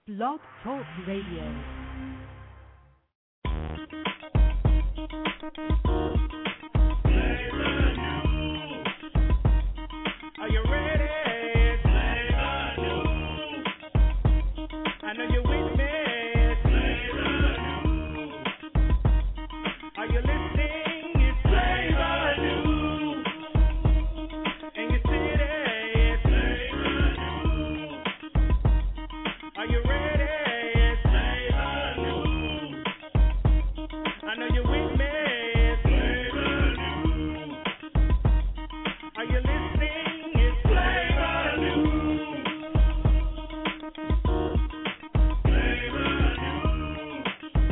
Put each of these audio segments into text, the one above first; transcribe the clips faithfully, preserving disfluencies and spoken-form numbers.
Blog Talk Radio. Are you ready? Flavor News. I know you're with me. Flavor News. Are you listening? It's Flavor News. In your city, it's Flavor News. Are you ready? It's Flavor News. I know you're with me. Flavor News. Are you listening? It's Flavor News. Flavor News.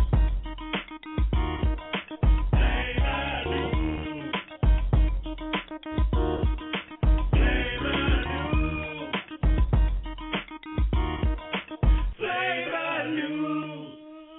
Flavor News. Flavor News.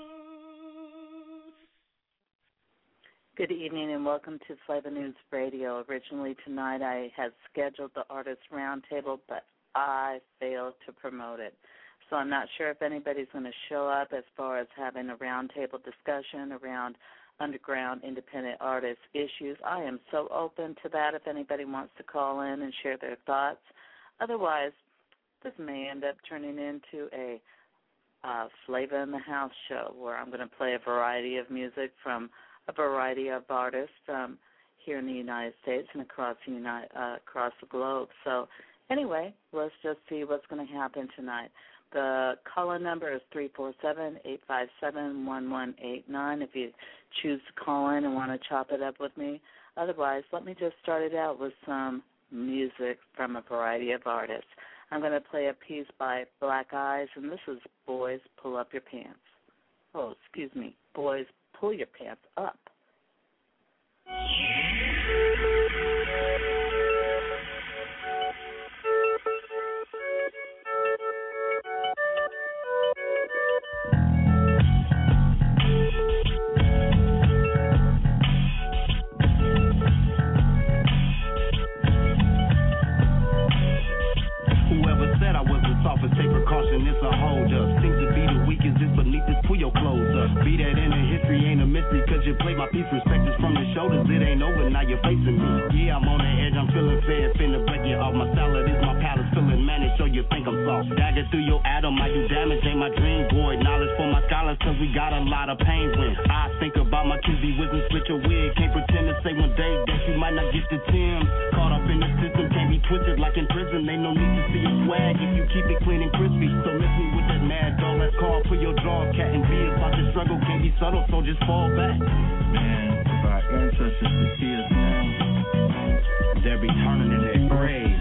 Good evening and welcome to Flavor News Radio. Originally tonight I had scheduled the Artist Roundtable, but I failed to promote it. So I'm not sure if anybody's going to show up as far as having a roundtable discussion around underground independent artist issues. I am so open to that if anybody wants to call in and share their thoughts. Otherwise, this may end up turning into a uh, Flavor in the House show where I'm going to play a variety of music from a variety of artists um, here in the United States and across the United, uh, across the globe. So anyway, let's just see what's going to happen tonight. The call-in number is three four seven, eight five seven, one one eight nine if you choose to call in and want to chop it up with me. Otherwise, let me just start it out with some music from a variety of artists. I'm going to play a piece by Black Eyes, and this is Boys Pull Up Your Pants. Oh, excuse me, Boys Pull Your Pants Up. Whoever said I was the softest, take precaution, it's a hold up. Seems to be the weakest, it's beneath this, pull your clothes up. Be that in the history, ain't a mystery, cause you played my piece. Respect is from the shoulders, it ain't over, now you're facing me. Yeah, I'm on the edge, I'm feeling fed, finna break you off. My salad is my palace, feeling managed, so you think I'm soft. Dagger through your atom, I do damage, ain't my dream, boy. Knowledge for my scholars, cause we got a lot of pain when I think about my Q B wisdom, split your wig. Can't pretend to say one day that you might not get the Tim. Caught up in the system, can't be twisted like in prison. Ain't no need to see your swag if you keep it clean and crispy. So miss me with that mad dog, let's call for your draws. Cat and be about the struggle, can't be subtle, so just fall back. Man, if our ancestors could see us now, they're returning to their graves.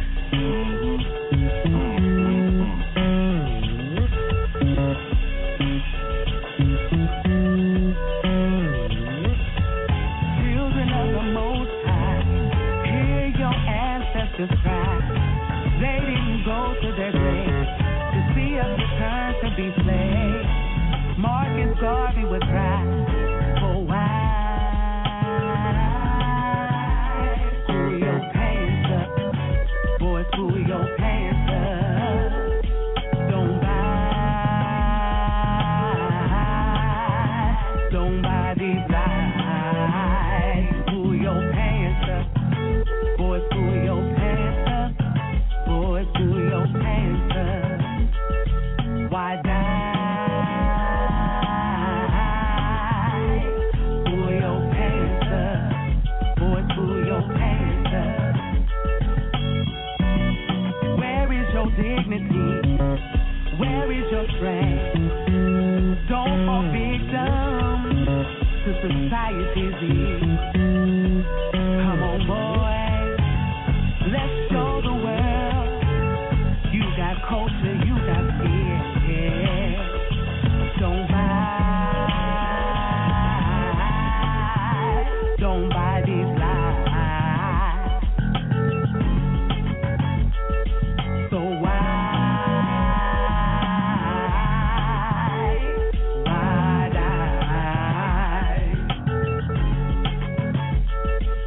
Children of the Most High, hear your ancestors cry. They didn't go to their graves to see us return to be slaves. Marcus Garvey would cry, oh why? Pull your pants up, boys, pull your pants up. Don't buy, don't buy these lies. Pull your pants up, boys, pull your pants up. Boys, pull your pants up. Why die? Pull your pants up. Boys, pull your pants up. Where is your dignity? Where is your strength? Don't fall victim to society's needs. Come on, boys. Let's show the world you got culture, you got fear. Yeah. Don't buy, don't buy these lies. So why, why die?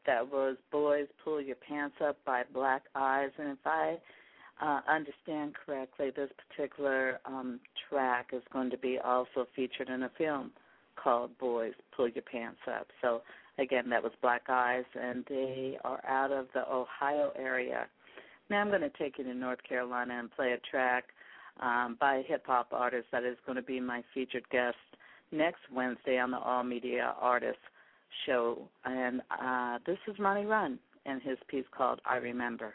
that was Boys Pull Your Pants Up by Black Eyes. And if I uh, understand correctly, this particular um, track is going to be also featured in a film called Boys Pull Your Pants Up. So, again, that was Black Eyes, and they are out of the Ohio area. Now I'm going to take you to North Carolina and play a track um, by a hip-hop artist that is going to be my featured guest next Wednesday on the All Media Artists show. And uh, this is Ronnie Run and his piece called I Remember.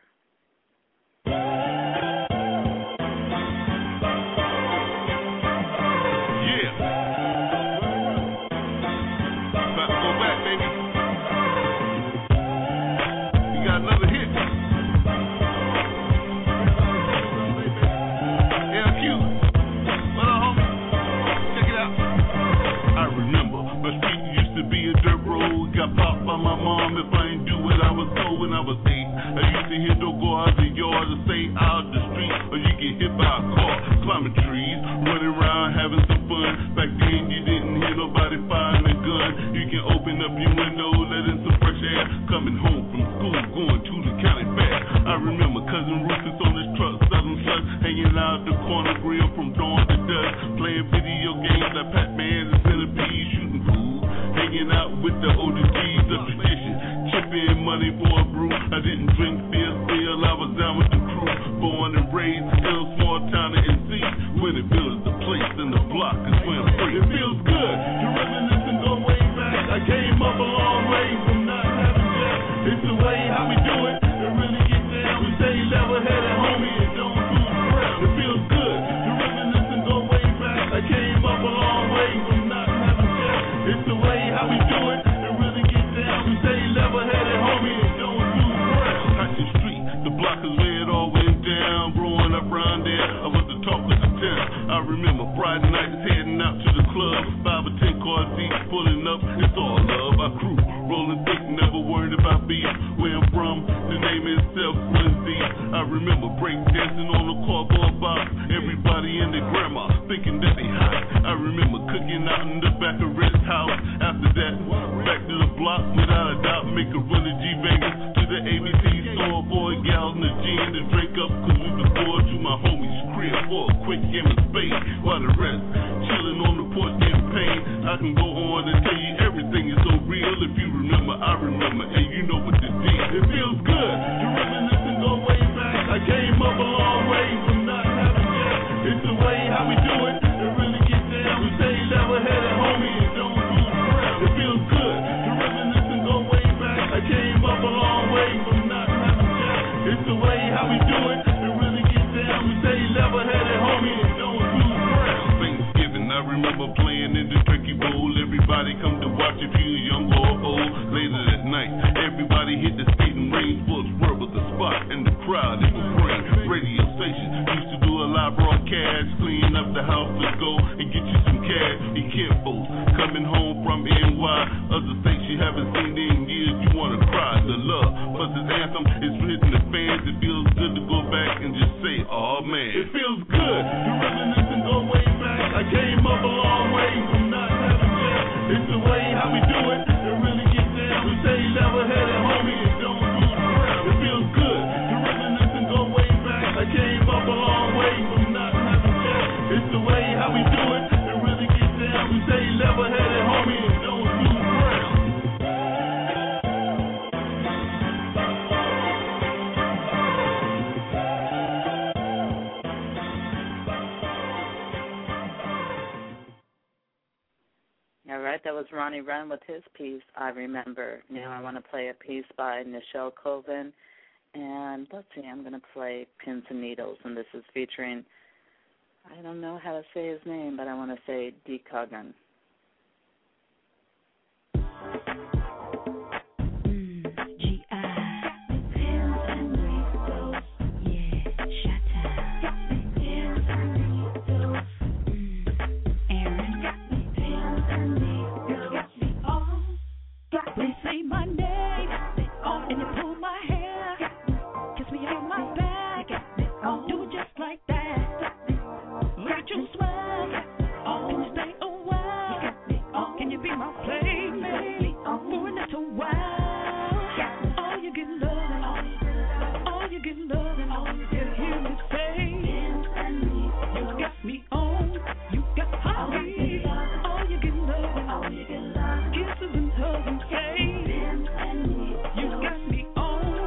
My mom, if I ain't do what I was told when I was eight, I used to hear don't go out the yard or stay out the street, or you get hit by a car, climbing trees, running around having some fun. Back then you didn't hear nobody firing a gun. You can open up your window, let in some fresh air. Coming home from school, going to the county fair. I remember cousin Rufus on his truck, southern slush, hanging out the corner grill from dawn to dusk, playing video games like Pac-Man and Centipede, shooting food, hanging out with the older G's of tradition, chipping money for a brew. I didn't drink beer still, I was down with the crew. Born and raised in a small town in N C. Winterville is the place and the block is where I'm free. It feels good to reminisce and go way back. I came up a long way from not having jack. It's the way how we do it. To really get down, we stay level-headed, homie, and don't lose ground. It feels good to reminisce and go way back. I came up a long way from not having jack. It's the way how we do it. We stay level-headed, homie, and don't lose ground. Hutchins Street, the block is where it all went down. Growing up around there, I was the talk of the town. I remember Friday nights heading out to the club. Five or ten cars deep, pulling up, it's all love. I crew, rolling thick, never worried about beef. Where I'm from, the name itself runs deep. I remember break dancing on the cardboard box. Everybody and their grandma thinking that they hot. I remember cooking out in the back of Red's house. After that, back to the block without a doubt, make a run to G Vegas to the A B C store, boy, gals, and the gin to drink up, cause we was bored to my homie's crib for a quick game of spade. While the rest chilling on the porch getting paid. I can go on and tell you everything is so real. If you remember, I remember, and you know what this is. It feels good to reminisce and go way back. I came up a long way from not having jack. It's the way how we do it. To really get down, we stay level-headed, homie, and don't lose ground. It feels good to reminisce and go way back. I came up a long way from not having jack. It's the way how we do it. To really get down, we stay level-headed, homie, and don't lose ground. Thanksgiving, I remember playing in the turkey bowl. Everybody come to watch if you're young or old. Later that night, everybody hit the skating range. Sports World was the spot, and the crowd, it was rain. Radio station used to do a live broadcast, clean up the house to go and get you some cash. You can't boast, coming home from N Y. Other states you haven't seen in years, you wanna cry. The love, plus his anthem is written to fans. It feels good to go back and just say, oh man. It feels good to reminisce and go way back. I came up a long way from not having jack. It's the way how we do it. To really get down, we stay level-headed, homie, and don't lose ground. It feels good to reminisce and go way back. I came up a long way from not having jack. It's the way how we do it. To really get down, we stay level-headed, homie, and don't lose ground. All right, that was Ronnie Run with his piece, I Remember. Now I want to play a piece by Nichelle Colvin. And let's see, I'm going to play Pins and Needles, and this is featuring, I don't know how to say his name, but I want to say D. Coggan. Can you be my playmate for a little while? all you can love. Kisses and hugs and say, Vince and Needles. You got me on,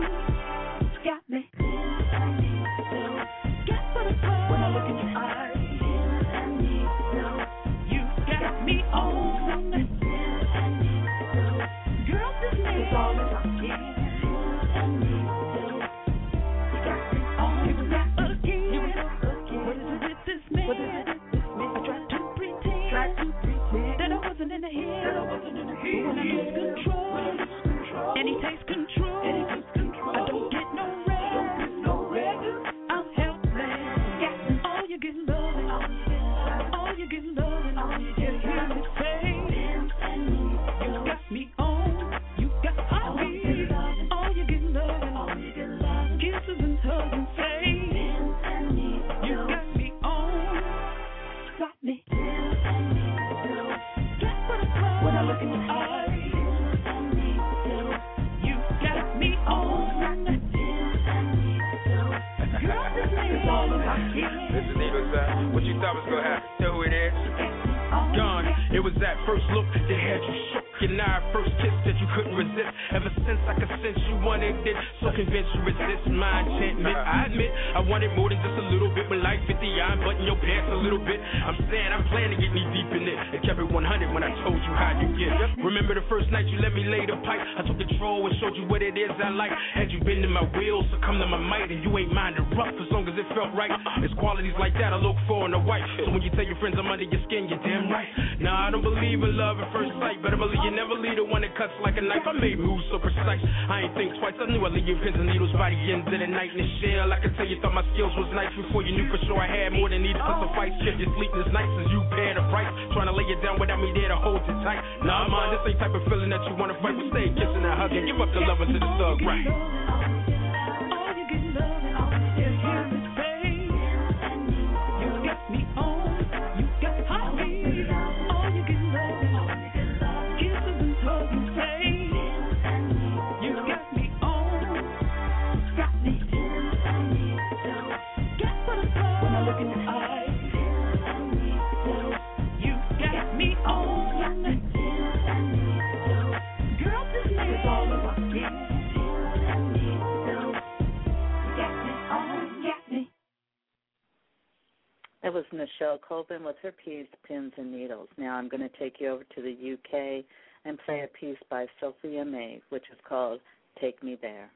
got me. Vince and Needles. Got for the club when I look in your eyes. Vince and Needles. You got me on. Vince and Needles. Girl, this name is all that I'm getting. Vince and Needles. You got me on. You got again. You got again. What is it with this man? What is it with this man? I tried to pretend. Tried to pretend that I wasn't in the head. That I wasn't in the head. But when I lose control, when I lose control, and he takes control, and he takes control, I don't get no rest. Don't get no rest. I'm helpless. Yeah. All you get loving, all you get loving, all you get hear me say, Vince and Needles. You got me on, you got me. All you get loving, all you get loving, kisses and hugs and say, Vince and Needles. You got me on, got me. Vince and Needles. Get for the club when I look in your eyes. Vince and Needles. You got me on. Vince and Needles. Girl, this name is all about you. This is Needles, uh, what you thought was gonna happen? Know who it is? Gone. It was that first look that had you shook. And now our first kiss that you couldn't resist. Ever since I could sense you wanted it, so convinced you resist my enchantment. I admit I wanted more than just a little bit. When life hit the eye, button your pants a little bit. I'm saying I'm planning to get knee deep in it. And kept it one hundred when I told you how you get. Remember the first night you let me lay the pipe? I took control and showed you what it is I like. Had you been in my wheels, so come to my might. And you ain't minded rough as long as it felt right. It's qualities like that I look for in a wife. So when you tell your friends I'm under your skin, you're damn right. Nah, I don't believe in love at first sight, but I believe you never leave the one that cuts like a knife. I made moves so precise, I ain't think twice. I knew I leave your pins and needles by the end of the night in the shell. I could tell you thought my skills was nice before you knew for sure I had more than needed to suffice. Kept you sleepless nights as you pay the price, trying to lay it down without me there to hold you tight. Nah, man, this ain't type of feeling that you wanna fight. We stay kissing and hugging, give up the love until the thug right. All you get loving, all you get hear me say, you got me on, you got me. All you get loving, kisses and hugs and say, you got me on, got me. Get for the club when I look in your eyes. You got me on. Girl, this name is all about you. That was Michelle Colvin with her piece, Pins and Needles. Now I'm going to take you over to the U K and play a piece by Sophia May, which is called Take Me There.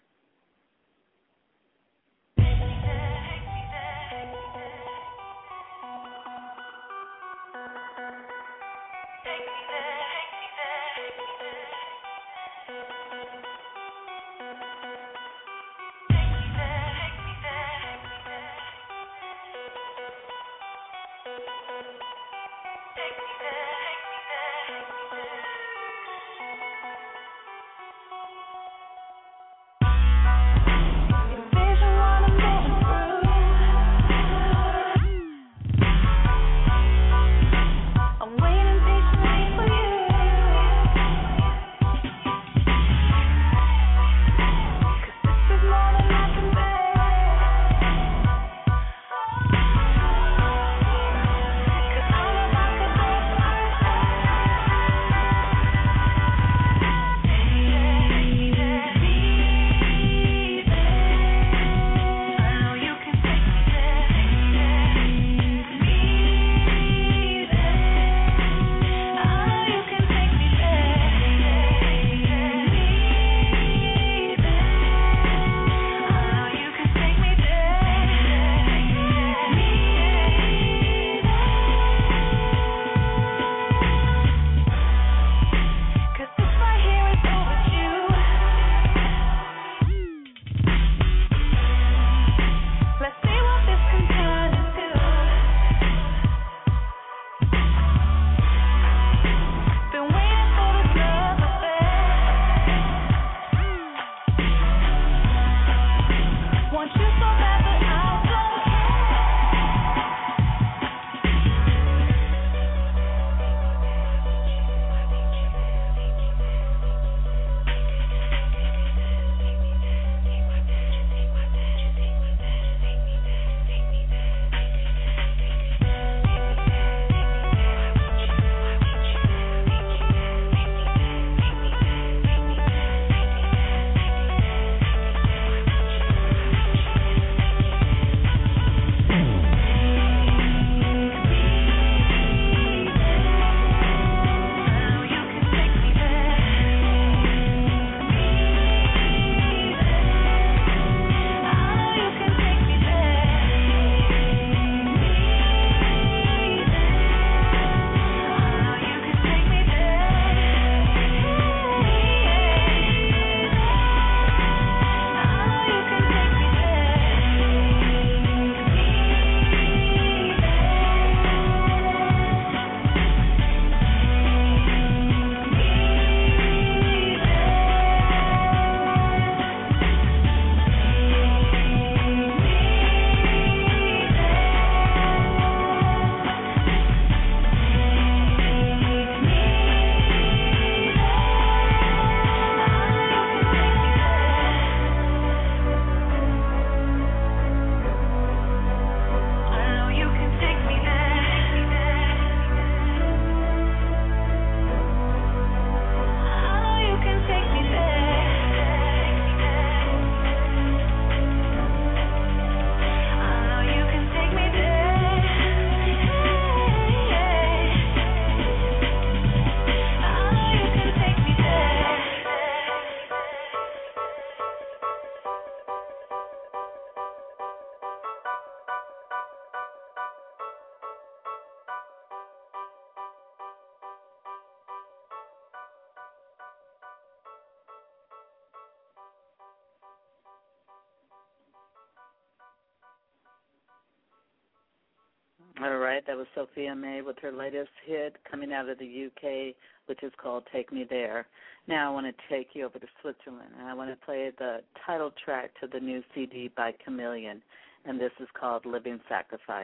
All right, that was Sophia May with her latest hit coming out of the U K, which is called Take Me There. Now I want to take you over to Switzerland, and I want to play the title track to the new C D by Chameleon, and this is called Living Sacrifice.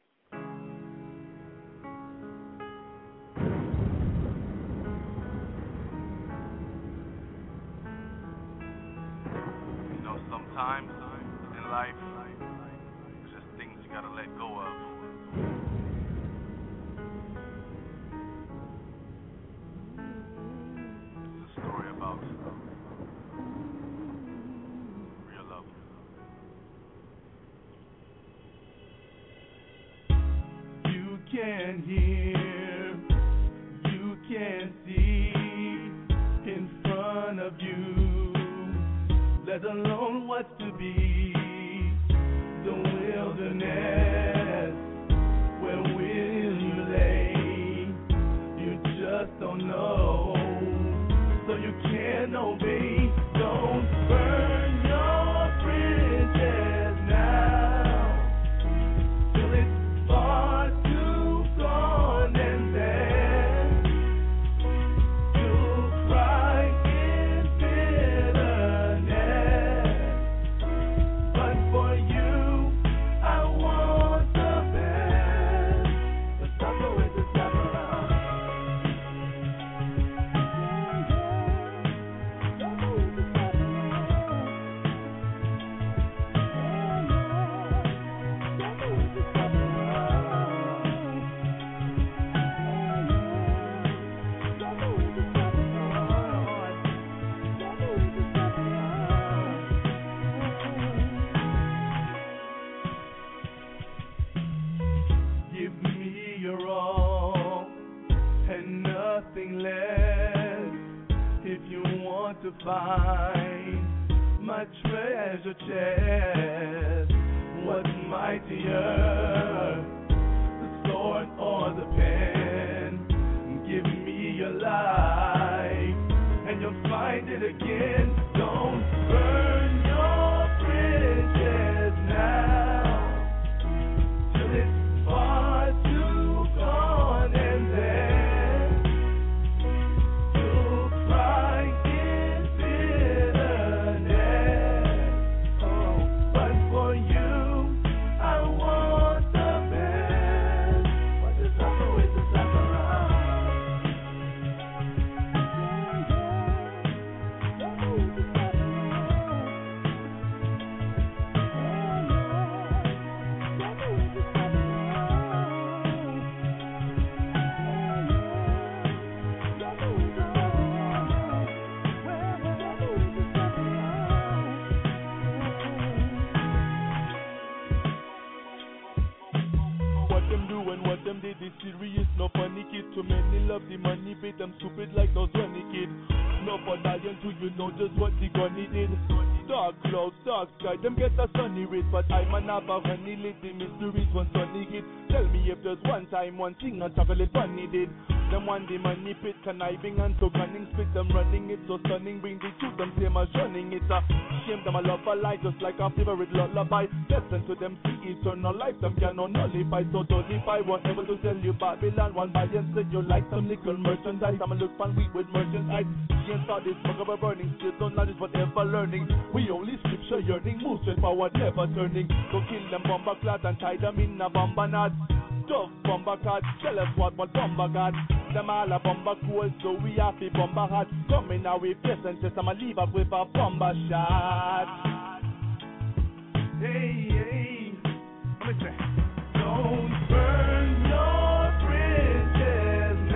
You know, sometimes in life, it's just things you gotta let go of. It's a story about real love. You can hear, you can see in front of you, let alone what's to be. The wilderness, where will you lay? You just don't know, so you can't obey. Don't burn your bridges now, till it's far too gone, and then you'll cry in bitterness. But for you, I want the best. But stop the way to stop around. Give me your all and nothing less. If you want to find my treasure chest, what's mightier, the sword or the pen? Give me your life and you'll find it again. Don't burn your bridges now, till it's far too gone, and then you'll cry in bitterness. Oh, but for you, I want the best. But there's other ways to stop around. What them do and what them did is serious, no funny kid. Too many love the money, pay them stupid like those funny kid. No for dying till you know just what the gunny did. Dark clouds, dark sky, them get a sunny rays, but I'm an have a honey lit, the mysteries one sunny hit. Tell me if there's one time, one thing on chocolate funny did. Them one the money pit, conniving and so cunning, spit them running, it so stunning, bring the truth, them same as running, it's a shame them a love a lie, just like a favorite lullaby. Listen to them see eternal life, them cannot nullify, so nullify, whatever to tell you Babylon, one by and said you like some nickel merchandise, I'ma look fun weak with merchandise, can't start this fuck of a burning, still don't knowledge whatever learning, we only scripture yearning, move straight forward, never turning, go kill them bomber clad and tie them in a bomber knot. Tough bomber card, tell us what what bomber got. Them all a bomber cool, so we have the bomber hot. Come in our face and just I'ma leave up with a bomber shot. Hey, hey, listen. Don't burn your bridges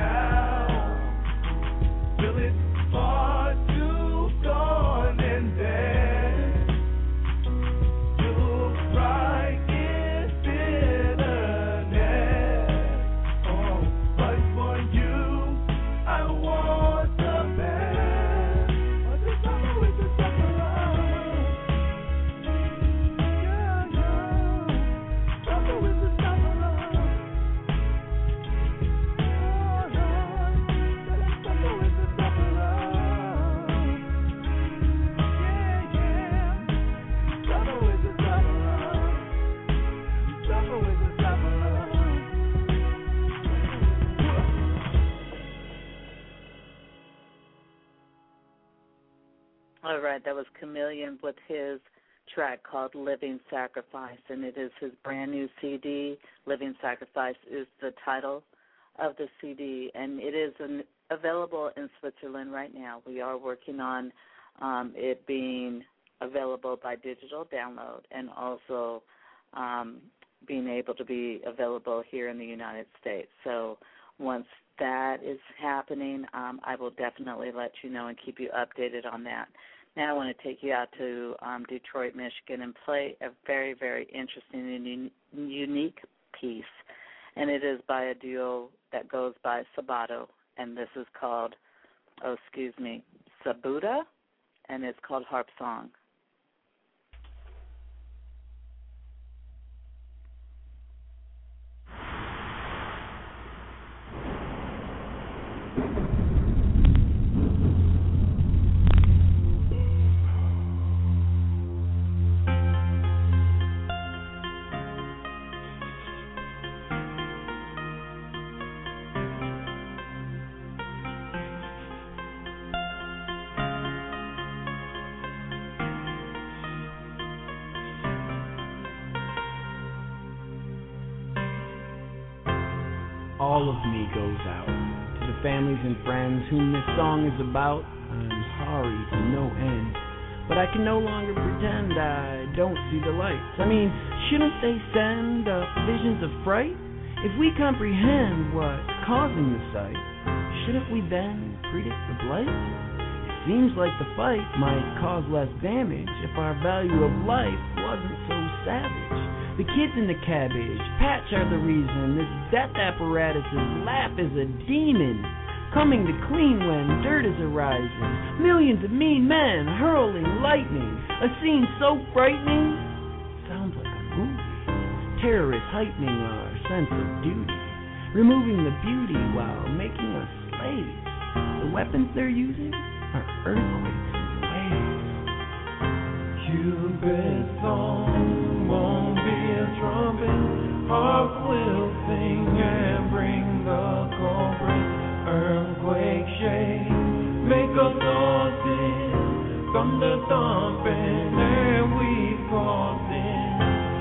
now, till it's far too gone, and then you'll cry in bitterness. Oh, but for you, I want the best. But there's other ways to step around. Yeah, yeah. Other ways to step around. All right, that was Chameleon with his track called Living Sacrifice, and it is his brand new C D. Living Sacrifice is the title of the C D, and it is an, available in Switzerland right now. We are working on um, it being available by digital download and also um, being able to be available here in the United States. So once that is happening, um, I will definitely let you know and keep you updated on that. Now I want to take you out to um, Detroit, Michigan, and play a very, very interesting and un- unique piece, and it is by a duo that goes by Sabato, and this is called, oh, excuse me, Sabuda, and it's called Harp Song. All of me goes out to the families and friends whom this song is about. I'm sorry to no end, but I can no longer pretend I don't see the lights. I mean, shouldn't they send up visions of fright? If we comprehend what's causing the sight, shouldn't we then predict the blight? It seems like the fight might cause less damage if our value of life wasn't so savage. The kids in the cabbage patch are the reason this death apparatus's laugh is a demon, coming to clean when dirt is arising. Millions of mean men hurling lightning, a scene so frightening, sounds like a movie. Terrorists heightening our sense of duty, removing the beauty while making us slaves. The weapons they're using are earthquakes and waves. Cupid's song won't be a trumpet, harp will sing and bring the culprit. Earthquake shake, make us all sin, thunder thumping and we crossed in.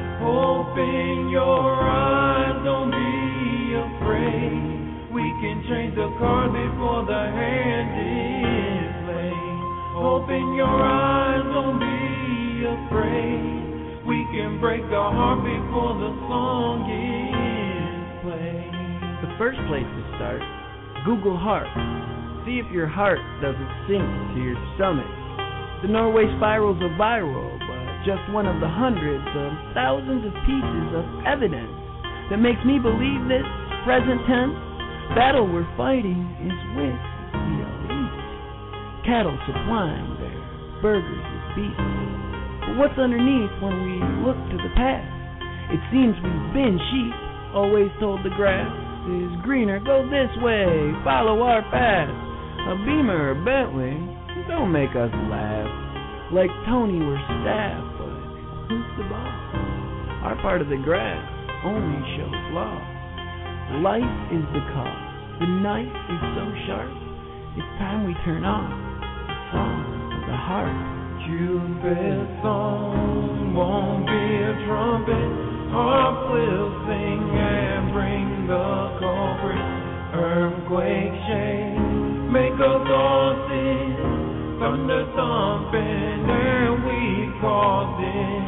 Open your eyes, don't be afraid, we can change the card before the hand is played. Open your eyes, don't be afraid, we can break the heart before the song is played. The first place to start, Google heart. See if your heart doesn't sink to your stomach. The Norway spirals are viral, but just one of the hundreds of thousands of pieces of evidence that makes me believe this present tense battle we're fighting is with the elite. Cattle supplying their burgers with beef. But what's underneath when we look to the past? It seems we've been sheep, always told the grass is greener, go this way, follow our path. A Beamer or Bentley, don't make us laugh. Like Tony we're staff, but who's the boss? Our part of the graph only shows loss. Life is the cause, the knife is so sharp, it's time we turn off the song of the heart. Cupid's song won't be a trumpet, harp will sing and bring the culprit. Earthquake shake, make us all sin, thunder thumping and we caused it.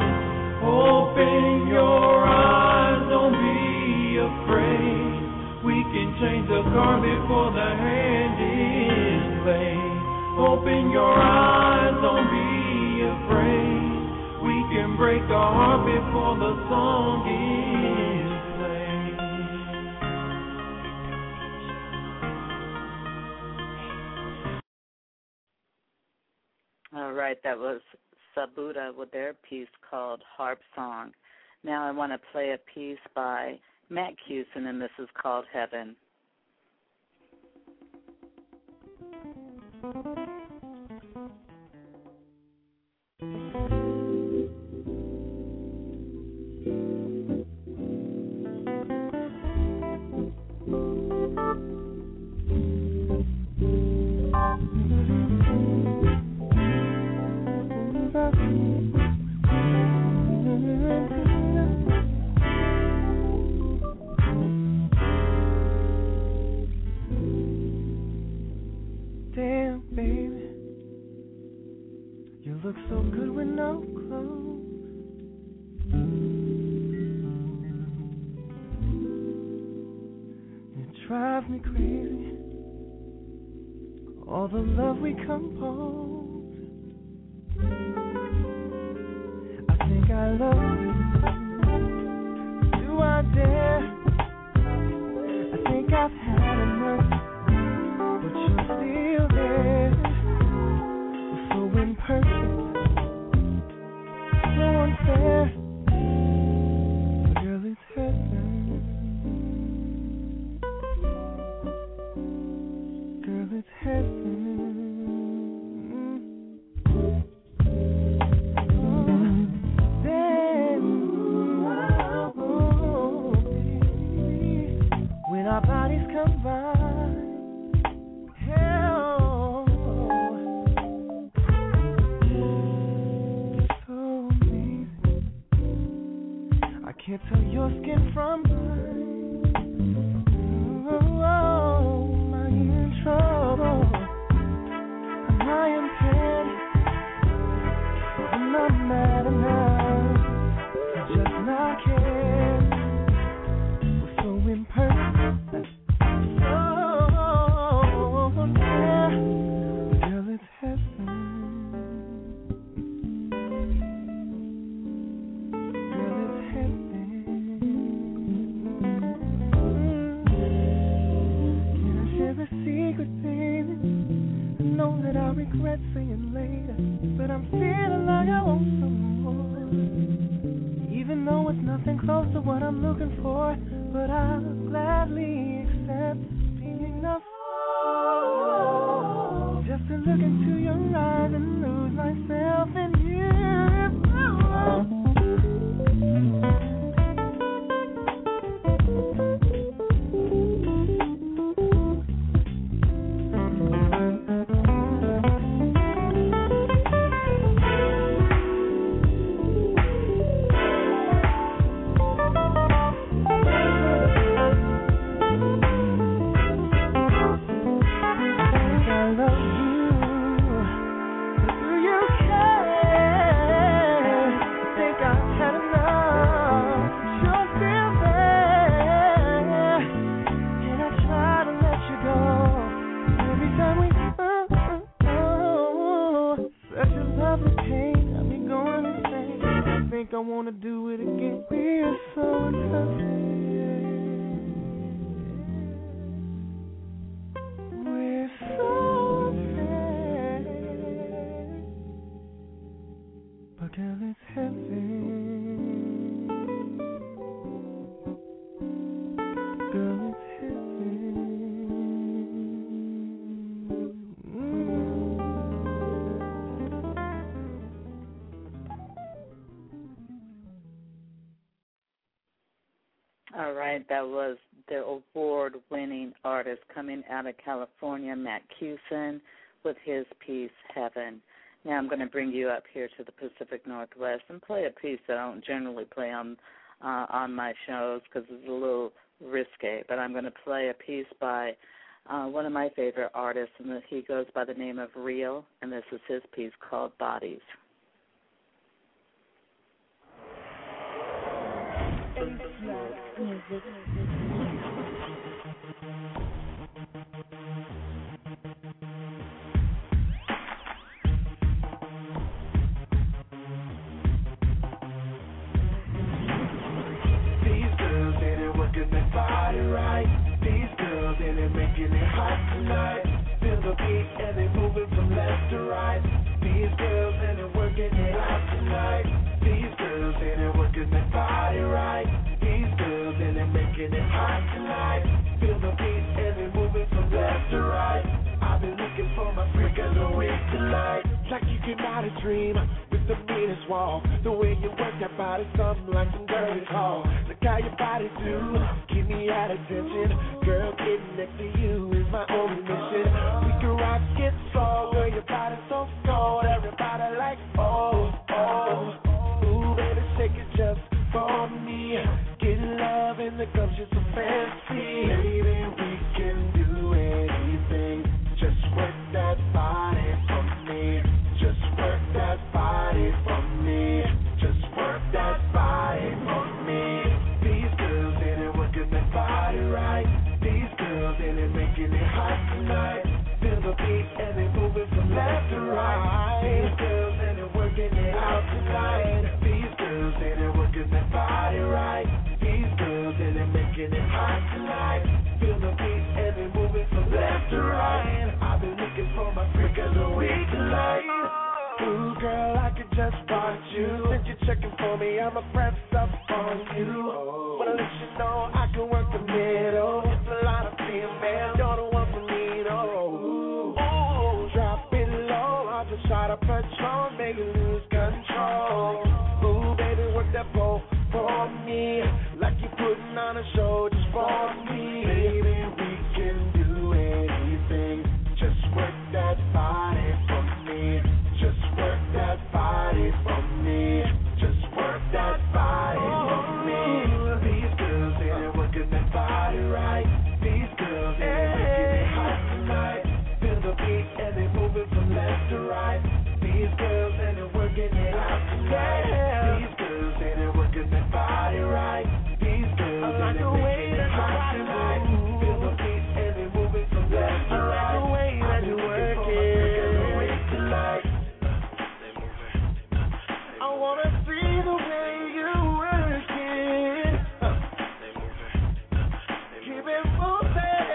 Open your eyes, don't be afraid, we can change the card before the hand is played. Open your eyes, don't be afraid, we can break the heart before the song is played. All right, that was Sabuda with their piece called Harp Song. Now I want to play a piece by Matt Cusin, and this is called Heaven. now, baby. You look so good with no clothes. It drives me crazy, all the love we compose. I think I love you. Do I dare? I think I've had enough, but you're still there. You're so imperfect, so unfair. Girl, it's heaven. Girl, it's heaven. Our bodies combine, hell, so amazing. I can't tell your skin from mine. Oh, am I in trouble? Am I impaired? Am I mad enough to just not care? We're so imperfect. I regret saying later, but I'm feeling like I want some more. Even though it's nothing close to what I'm looking for, but I'll gladly accept being enough. Just to look into your eyes and lose myself in you. I wanna do it again. We are so imperfect. We're so unfair. But girl, it's heaven. Girl, it's heaven. Mm. All right, that was the award-winning artist coming out of California, Matt Cusin, with his piece, Heaven. Now I'm going to bring you up here to the Pacific Northwest and play a piece that I don't generally play on uh, on my shows because it's a little risque, but I'm going to play a piece by uh, one of my favorite artists, and he goes by the name of Real, and this is his piece called Bodies. Music. These girls ain't working their body right. These girls ain't making it hot tonight. Feel the beat and they moving from left to right. These girls ain't working it out tonight. These girls ain't working their body right. These girls and they're making it hot tonight. Feel the beat and they're moving from left to right. I've been looking for my freak of the week tonight. Like you came out a dream with the meanest wall. The way you work that body, something like some dirty call. Look how your body do, keep me at attention. Girl, getting next to you is my only mission. We can rock, get slow, girl, your body's so cold. Everybody like, oh, oh. Ooh, baby, shake it just for me. Get love in the club, just a fancy. Baby, we can do anything. Just work that body. Ooh, girl, I could just want you. Since you're checking for me, I'ma press up on you. Oh. Wanna let you know I can work the middle. It's a lot of females, you're the one for me, though. Ooh, ooh, drop it low. I'll just try to patrol, make you lose control. Ooh, baby, work that pole for me. Like you're putting on a show just for me. Baby, we can do anything. Just work that body for me. Just work that body for me. Just work that body for me. These girls, they're working that body right. These girls, they're making it hot tonight. Feel the beat and they're moving from left to right. These girls, and they're working it out tonight. These girls, they're working that body right. These girls, and they're making it hot tonight. Feel the beat and they're moving from left to right. I like the way that you work it tonight. I wanna see the way you work it. Keep it moving.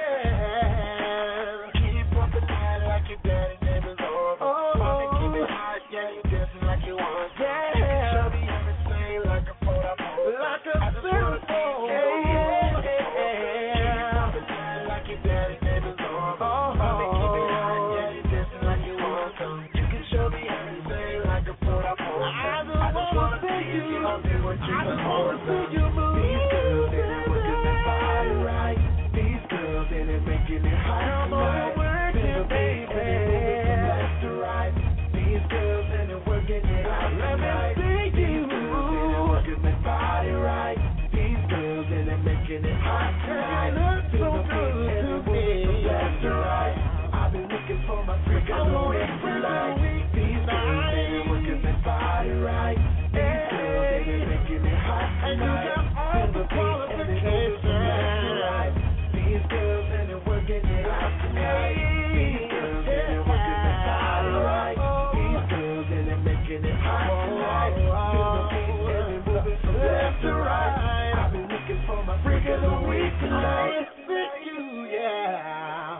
Keep pumping that like your daddy's name is over. Oh, keep it hot, yeah, you dancing like you want. Yeah, show me everything like a photo. Like a beautiful. Yeah, yeah, yeah. Keep pumping that like your daddy's name is over. Oh, keep it hot, yeah, you dancing like you want. You can show me everything like a photo. I just wanna see you. I just wanna see you move. These girls, they're working that body right. These girls, they're making it hot tonight. Work it, baby. Left to right. These girls, they're working it out tonight. These girls, they're working that body right. These girls, they're making it hot tonight. You look so good to me. Left to right. I've been looking for my freak of the week tonight. These girls, they're working that body right. These girls, they're making it hot tonight. Feel the beat and they're moving from left to right. These girls, they're working it out tonight. These girls, they're working that body right. These girls, they're making it hot tonight. Feel the beat and they're moving from left to right. I've been looking for my freak of the week tonight. With you, yeah.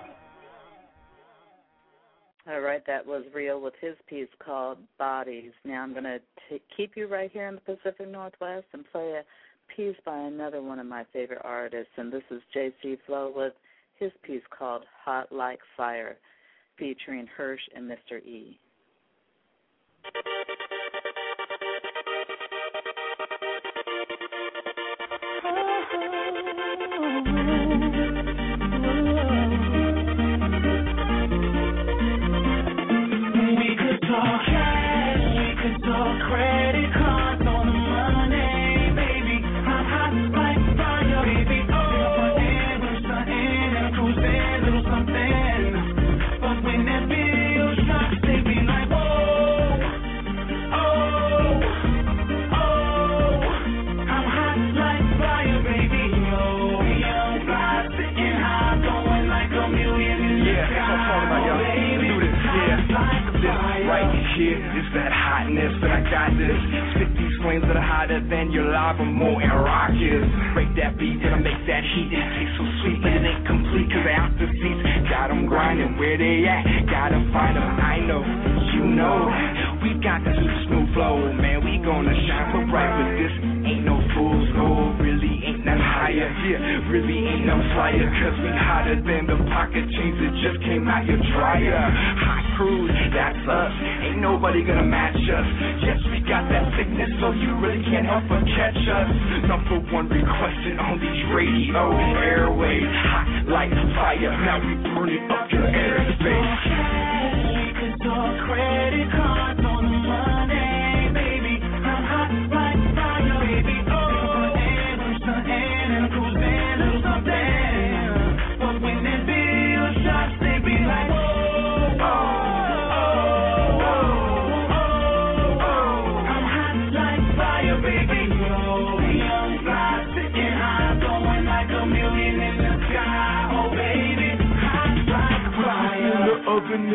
All right, that was Rio with his piece called Bodies. Now I'm going to keep you right here in the Pacific Northwest and play a piece by another one of my favorite artists, and this is J C Flow with his piece called Hot Like Fire, featuring Hirsch and Mister E. Credit cards on the money, baby. I'm hot like fire, baby. Oh, and we're starting and I'm cruising, little something. But when that bill drops, they be like, oh, oh, oh. I'm hot like fire, baby. Oh, young fly sitting high, going like a million in the yeah, sky. I'm talking about y'all. Baby, do this, yeah. like this right here, it's that hotness, but I got this. Spit these flames that are hotter than your lava, more and rockets. Break that beat, then I make that heat. It tastes so sweet, but it ain't complete, cause they out the seats. Got them grinding, where they at? Gotta find them, I know, you know. We got this smooth flow, man, we gonna shine so bright with this. Ain't no fools, no, really ain't that higher. Yeah, really ain't no flyer, cause we hotter than the pocket chains that just came out your dryer. Hot cruise, that's us, ain't nobody gonna match us. Yes, we got that sickness, so you really can't help but catch us. Number one requested on these radio airways. Hot like fire, now we burning up your airspace. We could talk credit cards on the money, baby. I'm hot like fire, baby. Oh, and I'm starting and I'm cruising, little something. But when that bill drops, they be like, oh, oh, oh, oh, oh, oh. I'm hot like fire, baby. Oh, young fly sitting high, going like a million in the sky. Oh, baby, hot like fire. In the oven and it's still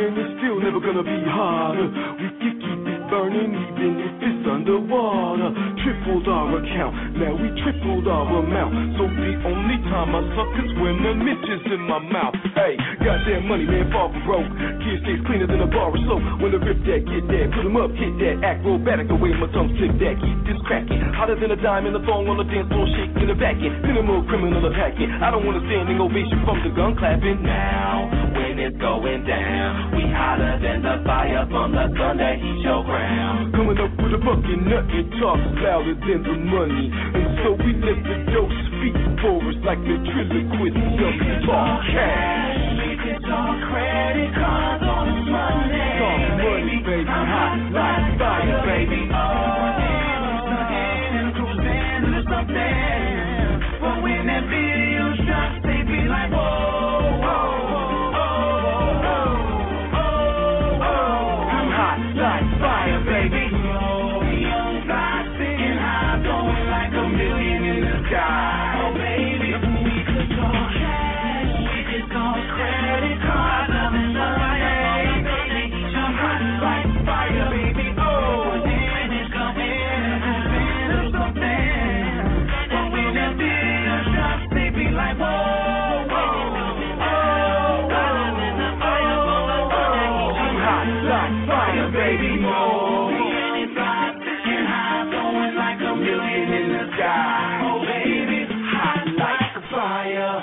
still never gonna be harder. We can keep it burning even if it's underwater. Tripled our account, now we tripled our amount. So the only time I suck is when the mitch is in my mouth. Hey, goddamn money, man, far from broke. Kids stays cleaner than a bar of soap. When the rip that, get that, put 'em up, hit that, acrobatic, the way my tongue slip that, keep this cracking. Hotter than a dime in the thong on the dance floor, shaking the back end. Minimal criminal attacking. I don't want a standing ovation from the gun clapping. Now, when it's going down, we hotter than the fire from the gun that heats your ground. Coming up with a fucking nut, it talks louder than the money. And so we let the dope speak for us like ventriloquist. Some talk cash. We can talk credit cards on a Monday. Talk money, baby. Hot like fire, baby. Oh, and I'm cruising to something. But when that video drops, they be like, whoa, whoa, whoa, oh, oh, oh, oh. I'm hot like fire, baby. Oh, young fly, sitting high, going like a million in the sky. Oh, baby, we could talk cash, we could talk credit cards, loving the right, baby. I'm hot like fire, baby. Oh, and it's coming, and it's something. But when that video drops, they be like, whoa, whoa, oh, oh, oh, oh. I'm hot like fire, baby. Oh, and it's hot, and high, going like a million in the sky. Oh, baby, hot like fire.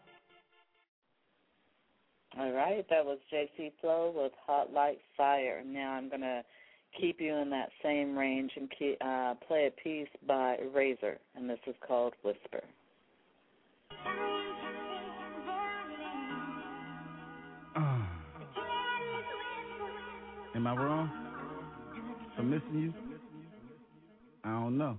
All right, that was J C Flow with Hot Like Fire. Now I'm going to keep you in that same range and keep, uh, play a piece by Razor, and this is called Whisper. Uh, am I wrong for missing you? I don't know.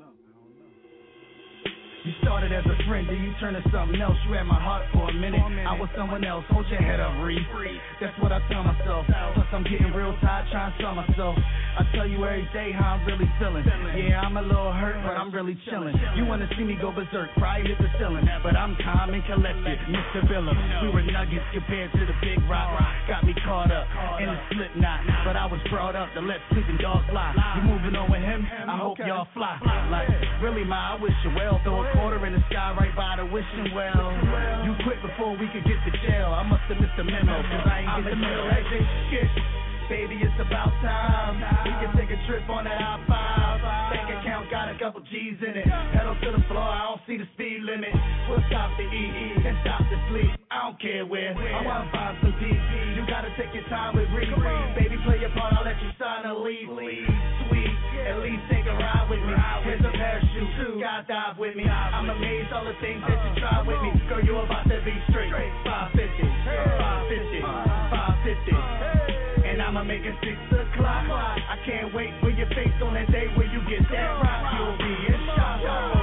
You started as a friend, then you turned to something else. You had my heart for a minute. I was someone else. Hold your head up, Reed. That's what I tell myself. Plus, I'm getting real tired trying to sell myself. I tell you every day how I'm really feeling. Yeah, I'm a little hurt, but I'm really chilling. You want to see me go berserk, probably hit the ceiling. But I'm calm and collected, Mister Villa. We were nuggets compared to the big rock. Got me caught up in the slip knot. But I was brought up to let sleeping dogs fly. You moving on with him? I hope y'all fly. Like, really, ma, I wish you well. Throw a quarter in the sky right by the wishing well. You quit before we could get to jail. I must have missed the memo, cause I ain't get the memo. Baby, it's about time. We can take a trip on that I five. Bank account got a couple G's in it. Pedal to the floor, I don't see the speed limit. We'll stop the E E and stop the sleep. I don't care where. I wanna find some D P. You gotta take your time with Reed. Baby, play your part, I'll let you sign a lead. Sweet, at least take a ride with me. Here's a parachute, skydive with me. I'm amazed all the things that you try with me. Girl, you about to be straight. five fifty, five fifty, five fifty. And I'ma make it six o'clock. I can't wait for your face on that day where you get that rock. You'll be in shock.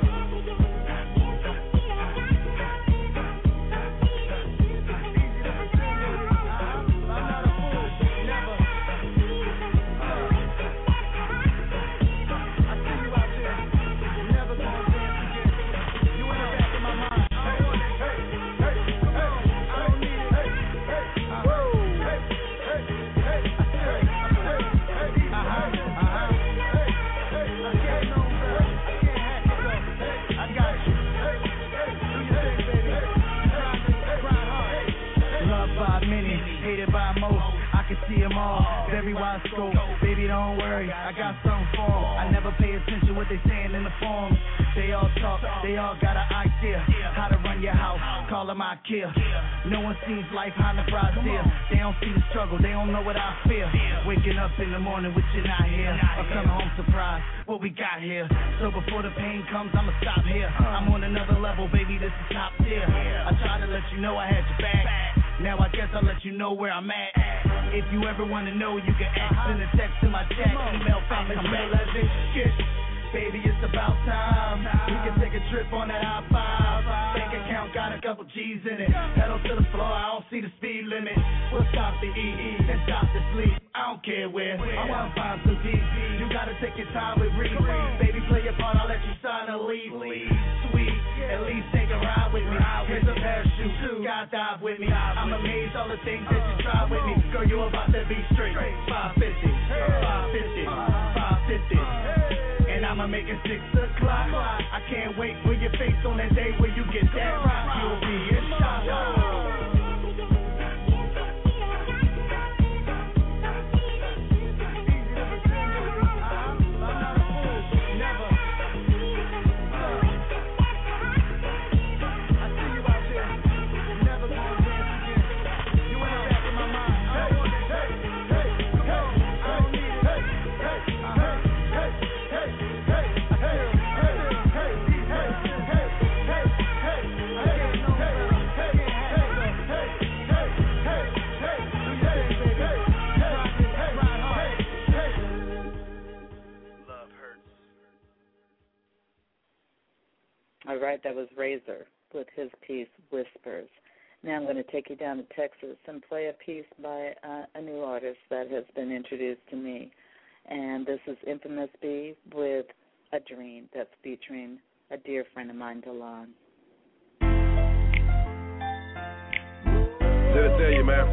See them all, very wide scope. Baby, don't worry, I got something for them. I never pay attention what they saying in the forums. They all talk, they all got an idea how to run your house, call them IKEA. No one sees life behind the Brazil. They don't see the struggle, they don't know what I feel. Waking up in the morning with you not here, or coming home surprised what we got here. So before the pain comes, I'ma stop here. I'm on another level, baby, this is top tier. I try to let you know I had your back. Now I guess I'll let you know where I'm at. If you ever want to know, you can ask in the text to my chat. Email, family, legend. Baby, it's about time. We can take a trip on that I five. Bank account account got a couple G's in it. Pedal to the floor, I don't see the speed limit. We'll stop the E E, then stop the sleep. I don't care where, I wanna find some D C. You gotta take your time with Reed. Baby, play your part, I'll let you sign a lead. Sweet, at least take a ride with me. Here's a parachute, skydive with me. I'm amazed all the things that you try with me. Girl, you about to be straight. five fifty, five fifty, five fifty. And I'ma make it six o'clock. I can't wait for your face on that day where you get that rock. You'll be in shock. All right, that was Razor with his piece, Whispers. Now I'm going to take you down to Texas and play a piece by uh, a new artist that has been introduced to me. And this is Infamous B with A Dream that's featuring a dear friend of mine, Delon. Let it tell you, man,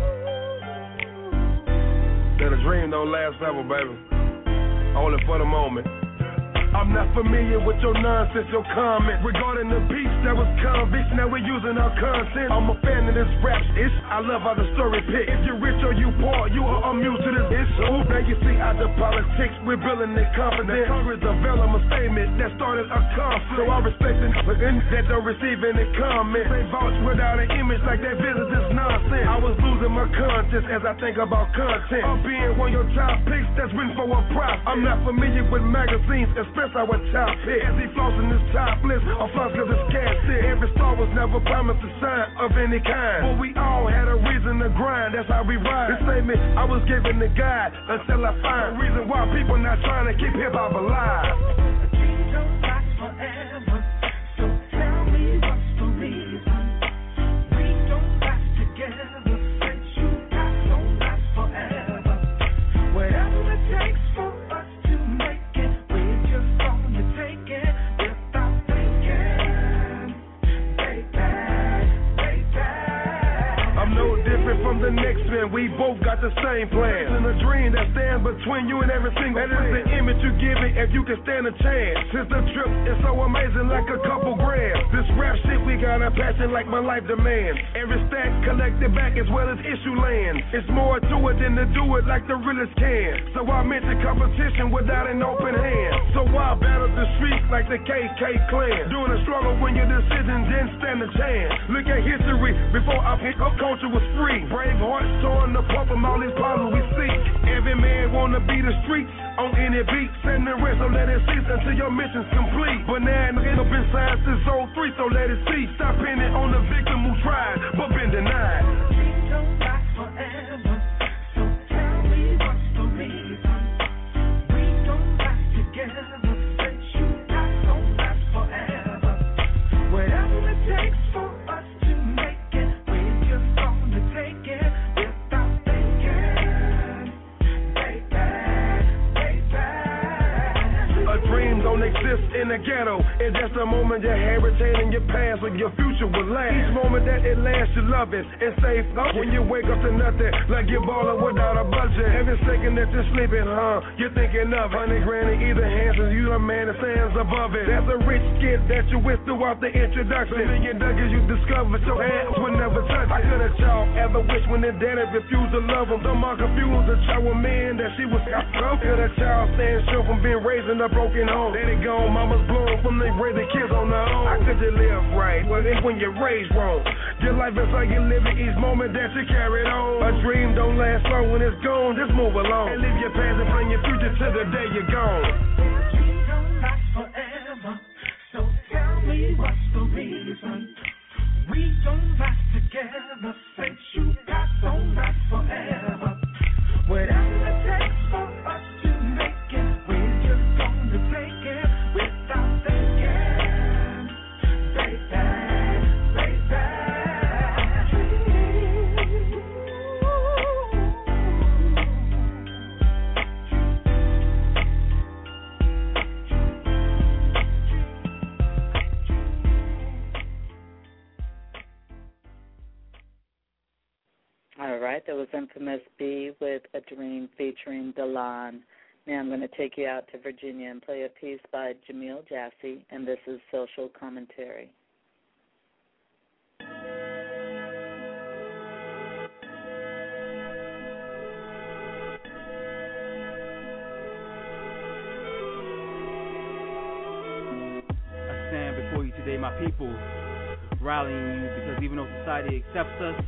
that a dream don't last forever, baby. Only for the moment. I'm not familiar with your nonsense, your comment regarding the beats that was convicts. Now we're using our content. I'm a fan of this rap ish. I love how the story pick. If you're rich or you poor, you are amused to this issue. Now you see out the politics, we're building their confidence. Congress developed a statement that started a conflict. So I respect the that don't receive any comment. They vouch without an image like that visit is nonsense. I was losing my conscience as I think about content. I'm being one of your top picks that's written for a profit. I'm not familiar with magazines, especially our top pick. As he flossing his top list, I'm floss cause it's cash it. Every star was never promised a sign of any kind. But we all had a reason to grind, that's how we ride. This statement I was given the guide until I find a reason why people not trying to keep hip-hop alive. A dream don't last forever, so tell me what's the reason. We don't last together, since you got don't last forever. Whatever it takes for us to make it, we're just gonna take it without thinking. Baby, baby. I'm no different from the next man, we both got the same plan. And a dream that stands between you and every single That is the image you give me if you can stand a chance. Since the trip is so amazing like a couple grams. This rap shit we got a passion like my life demands. Every stack collected back as well as issue land. It's more to it than to do it like the realest can. So I mention competition without an open hand. So I battle the streets like the K K clan. Doing a struggle when your decision didn't stand a chance. Look at history before I pick up culture was free. Brave hearts torn apart from all these problems we see. Every man wanna be the streets on any beat. Send the rest, so let it cease until your mission's complete. But now it's up inside since oh three, so let it cease. Stop pinning on the victim who tried but been denied. Dreams don't last forever, so tell me what's the reason. We don't last together, since you got don't last forever. Whatever it takes for us to make it, we're just gonna take it without thinking. Baby, baby. A dream don't exist in the ghetto. It's just a moment you're hesitating your past or your future will last. Each moment that it lasts, you love it and safe up. When you wake up to nothing, like you're balling without a budget. Every second that you're sleeping, huh? You're thinking of hundred grand in either hand, and you the man that stands above it. That's a rich kid that you with throughout the introduction. A million nuggets you discovered, your hands would never touch it. I could have y'all ever wish when their daddy refused to love them. Some are confused, a child with man that she was tough. Could a child stand sure from being raised in a broken home? Daddy gone, mama's blown from they raise the kids on their own. How could you live right? Well, it's when you're raised wrong. Your life is like you live in each moment that you carry on. A dream don't last long when it's gone. Just move along and live your past and plan your future till the day you're gone. Dreams don't last forever, so tell me what's the reason. We don't last together, since you got don't last forever. Whatever it takes for us to make it, we're just gonna take it without thinking. Baby, baby. Infamous B with A Dream featuring Delan. Now I'm going to take you out to Virginia and play a piece by Jamil Jassy, and this is Social Commentary. I stand before you today, my people, rallying you because even though society accepts us,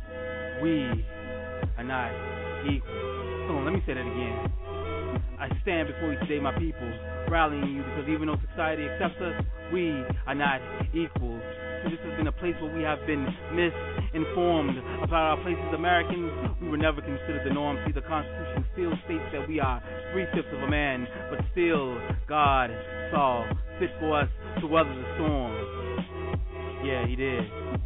we are not equal. Hold on, let me say that again. I stand before you today, my people, rallying you because even though society accepts us, we are not equal. So this has been a place where we have been misinformed about our place as Americans. We were never considered the norm. See, the Constitution still states that we are three-fifths of a man, but still God saw fit for us to weather the storm. Yeah, he did.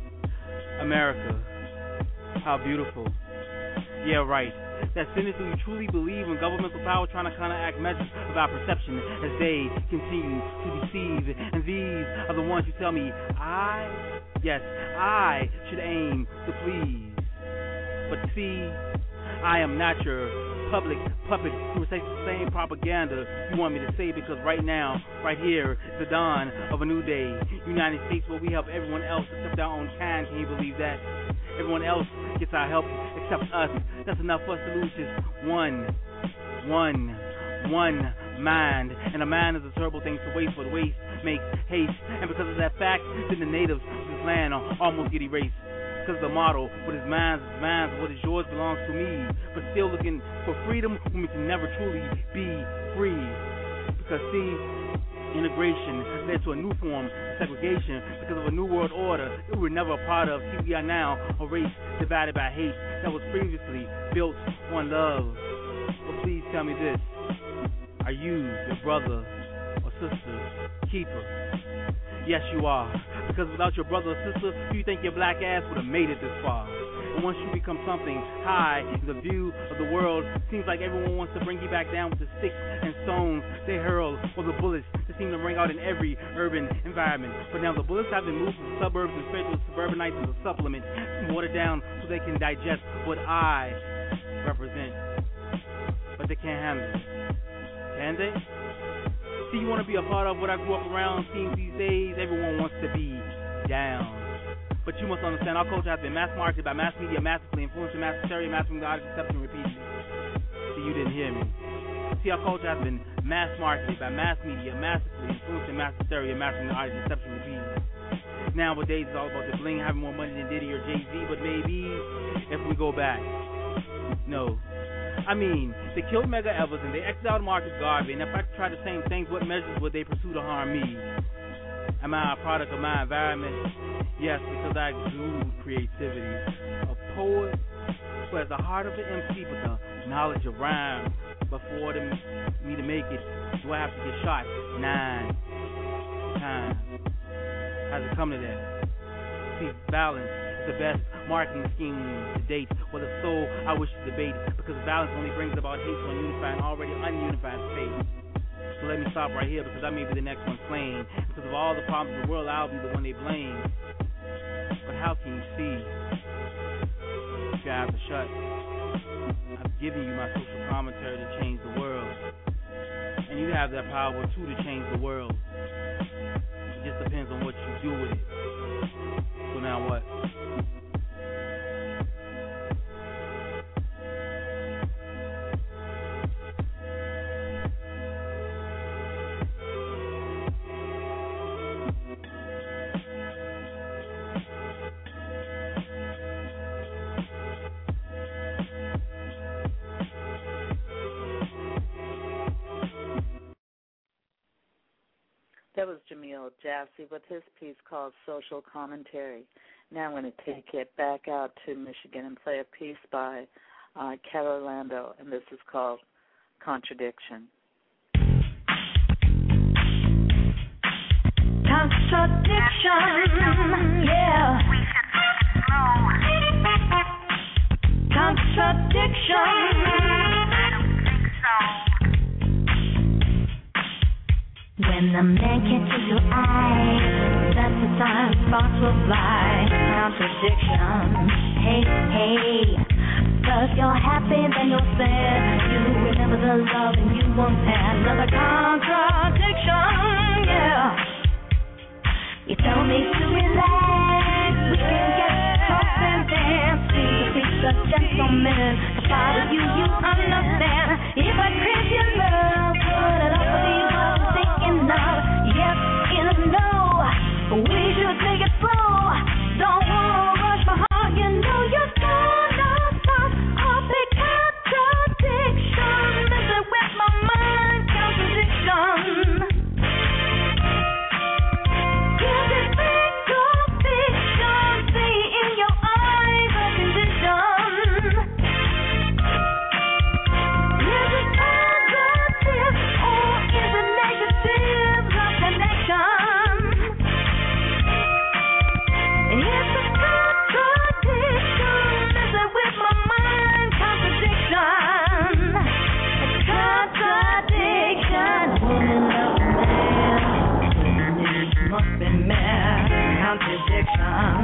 America, how beautiful. Yeah, right. That cynically we truly believe in governmental power trying to counteract measures of our perception as they continue to deceive. And these are the ones who tell me I, yes, I should aim to please. But see, I am not your public puppet who recites the same propaganda you want me to say, because right now, right here, is the dawn of a new day. United States where we help everyone else except our own kind. Can you believe that? Everyone else gets our help except us. That's enough for us to lose just one, one, one mind. And a mind is a terrible thing to waste, but waste makes haste. And because of that fact, then the natives of this land almost get erased. Because of the motto, what is mine is mine, what is yours belongs to me. But still looking for freedom when we can never truly be free. Because see, integration led to a new form of segregation because of a new world order that we were never a part of. See, we are now a race divided by hate that was previously built on love. But please tell me this. Are you your brother or sister's keeper? Yes, you are. Because without your brother or sister, you think your black ass would have made it this far. And once you become something high in the view of the world, seems like everyone wants to bring you back down with the sticks and stones they hurl, or the bullets that seem to ring out in every urban environment. But now the bullets have been moved from the suburbs and fed to the suburbanites as a supplement, watered down so they can digest what I represent. But they can't handle it. Can they? See, you want to be a part of what I grew up around. Seems these days everyone wants to be down. But you must understand, our culture has been mass marketed by mass media, massively influencing mass hysteria, massing the art of deception repeatedly. See, you didn't hear me. See, our culture has been mass marketed by mass media, massively influencing mass hysteria, massing the art of deception repeatedly. Nowadays, it's all about the bling, having more money than Diddy or Jay-Z, but maybe if we go back. No. I mean, they killed Medgar Evers and they exiled Marcus Garvey, and if I try the same things, what measures would they pursue to harm me? Am I a product of my environment? Yes, because I exude creativity. A poet who has the heart of an M C but the knowledge of rhyme. But for them, me to make it, do I have to get shot nine times? How's it come to that? See, balance is the best marketing scheme to date. Well, if so, I wish to debate, because violence only brings about hate to unify an already ununified space. So let me stop right here, because I may be the next one slain. Because of all the problems in the world, I'll be the one they blame. But how can you see if your eyes are shut? I've given you my social commentary to change the world. And you have that power too to change the world. It just depends on what you do with it. So now what? That was Jamil Jassy with his piece called Social Commentary. Now I'm going to take it back out to Michigan and play a piece by uh, Kel Orlando, and this is called Contradiction. Contradiction, yeah. Contradiction. When a man can't see your eyes, that's the time thoughts will fly. Contradiction, hey, hey. If you're happy, then you're sad. You remember the love and you once had. Another contradiction, yeah. You tell me to relax. We can get close and dance. Please, please, a gentleman. If I was you, you understand. If I crave your love, put it up for these what I'm thinking of. Yes, in a no. We should take it slow. Don't wanna rush my heart. You know you're gonna stop. All the contradiction. Messing with my mind. Contradiction. Is it fake or fiction? See in your eyes a condition. Is it positive or is it negative? The connection. It's a contradiction. Messing with my mind. Contradiction. A contradiction. Woman love man. Must be mad. Contradiction.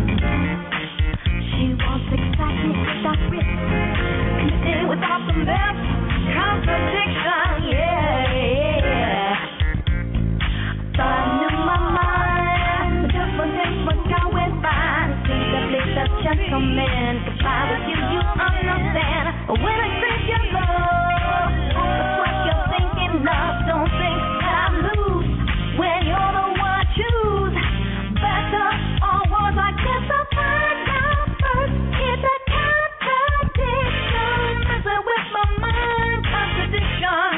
She wants excitement without risk. Anything without the mess. Contradiction. Yeah, yeah. Thought I knew my mind. But different things were going fine. See the place of gentlemen. Comply with you, you understand. When I say your love, that's what you're thinking of. Don't think I'm loose when you're the one I choose. Back up all words, I guess I'll find out first. It's a contradiction. Messing with my mind. Contradiction.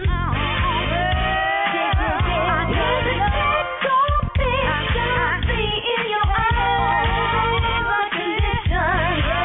Is it fake or fiction? See in your eyes a condition.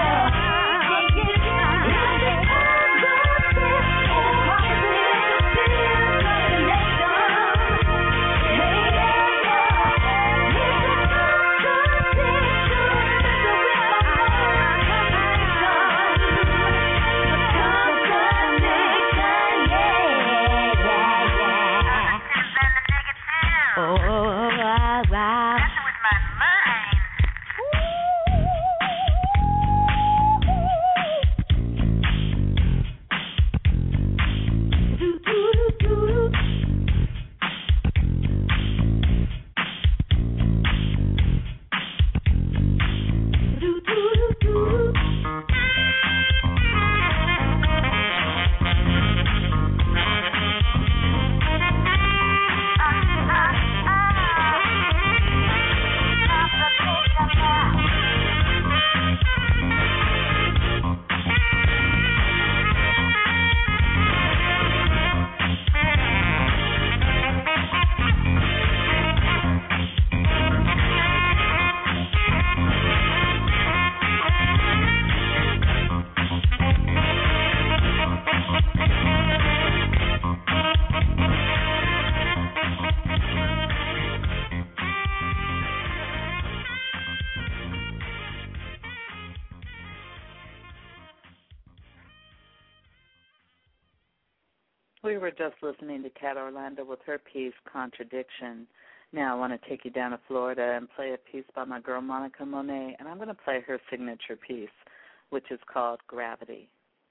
Oh, wow, wow. Messing with my mind. Do, do, do, do. Do, do, do, do. We were just listening to Kat Orlando with her piece, Contradiction. Now I want to take you down to Florida and play a piece by my girl Monica Monet, and I'm going to play her signature piece, which is called Gravity.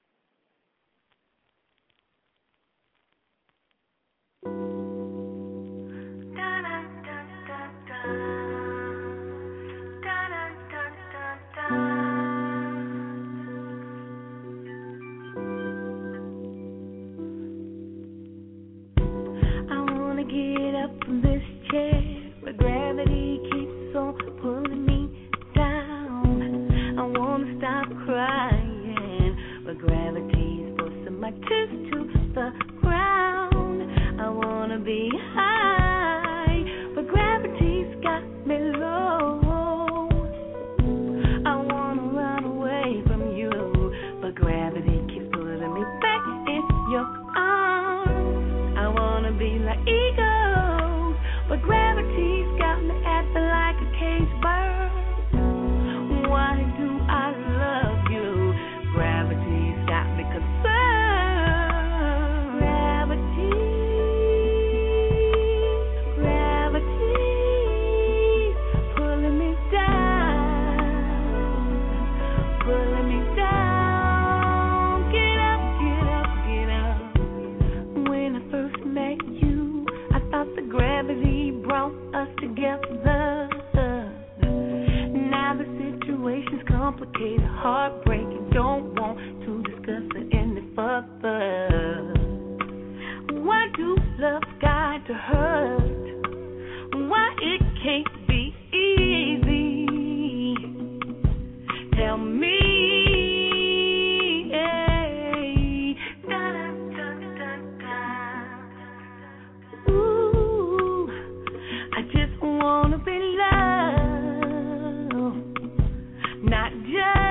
Get up from this chair where gravity keeps on pulling me down. I wanna stop crying where gravity's forcing my tears to the ground. I wanna be high where gravity's got me low. I wanna run away from you, but gravity keeps pulling me back in your arms. I wanna be like eagles, but gravity's got me acting like a caged bird. Why do I love you? Gravity's got me concerned. Gravity. other. Why do love got to hurt? Why it can't be easy? Tell me. Ooh, I just wanna be loved, not just.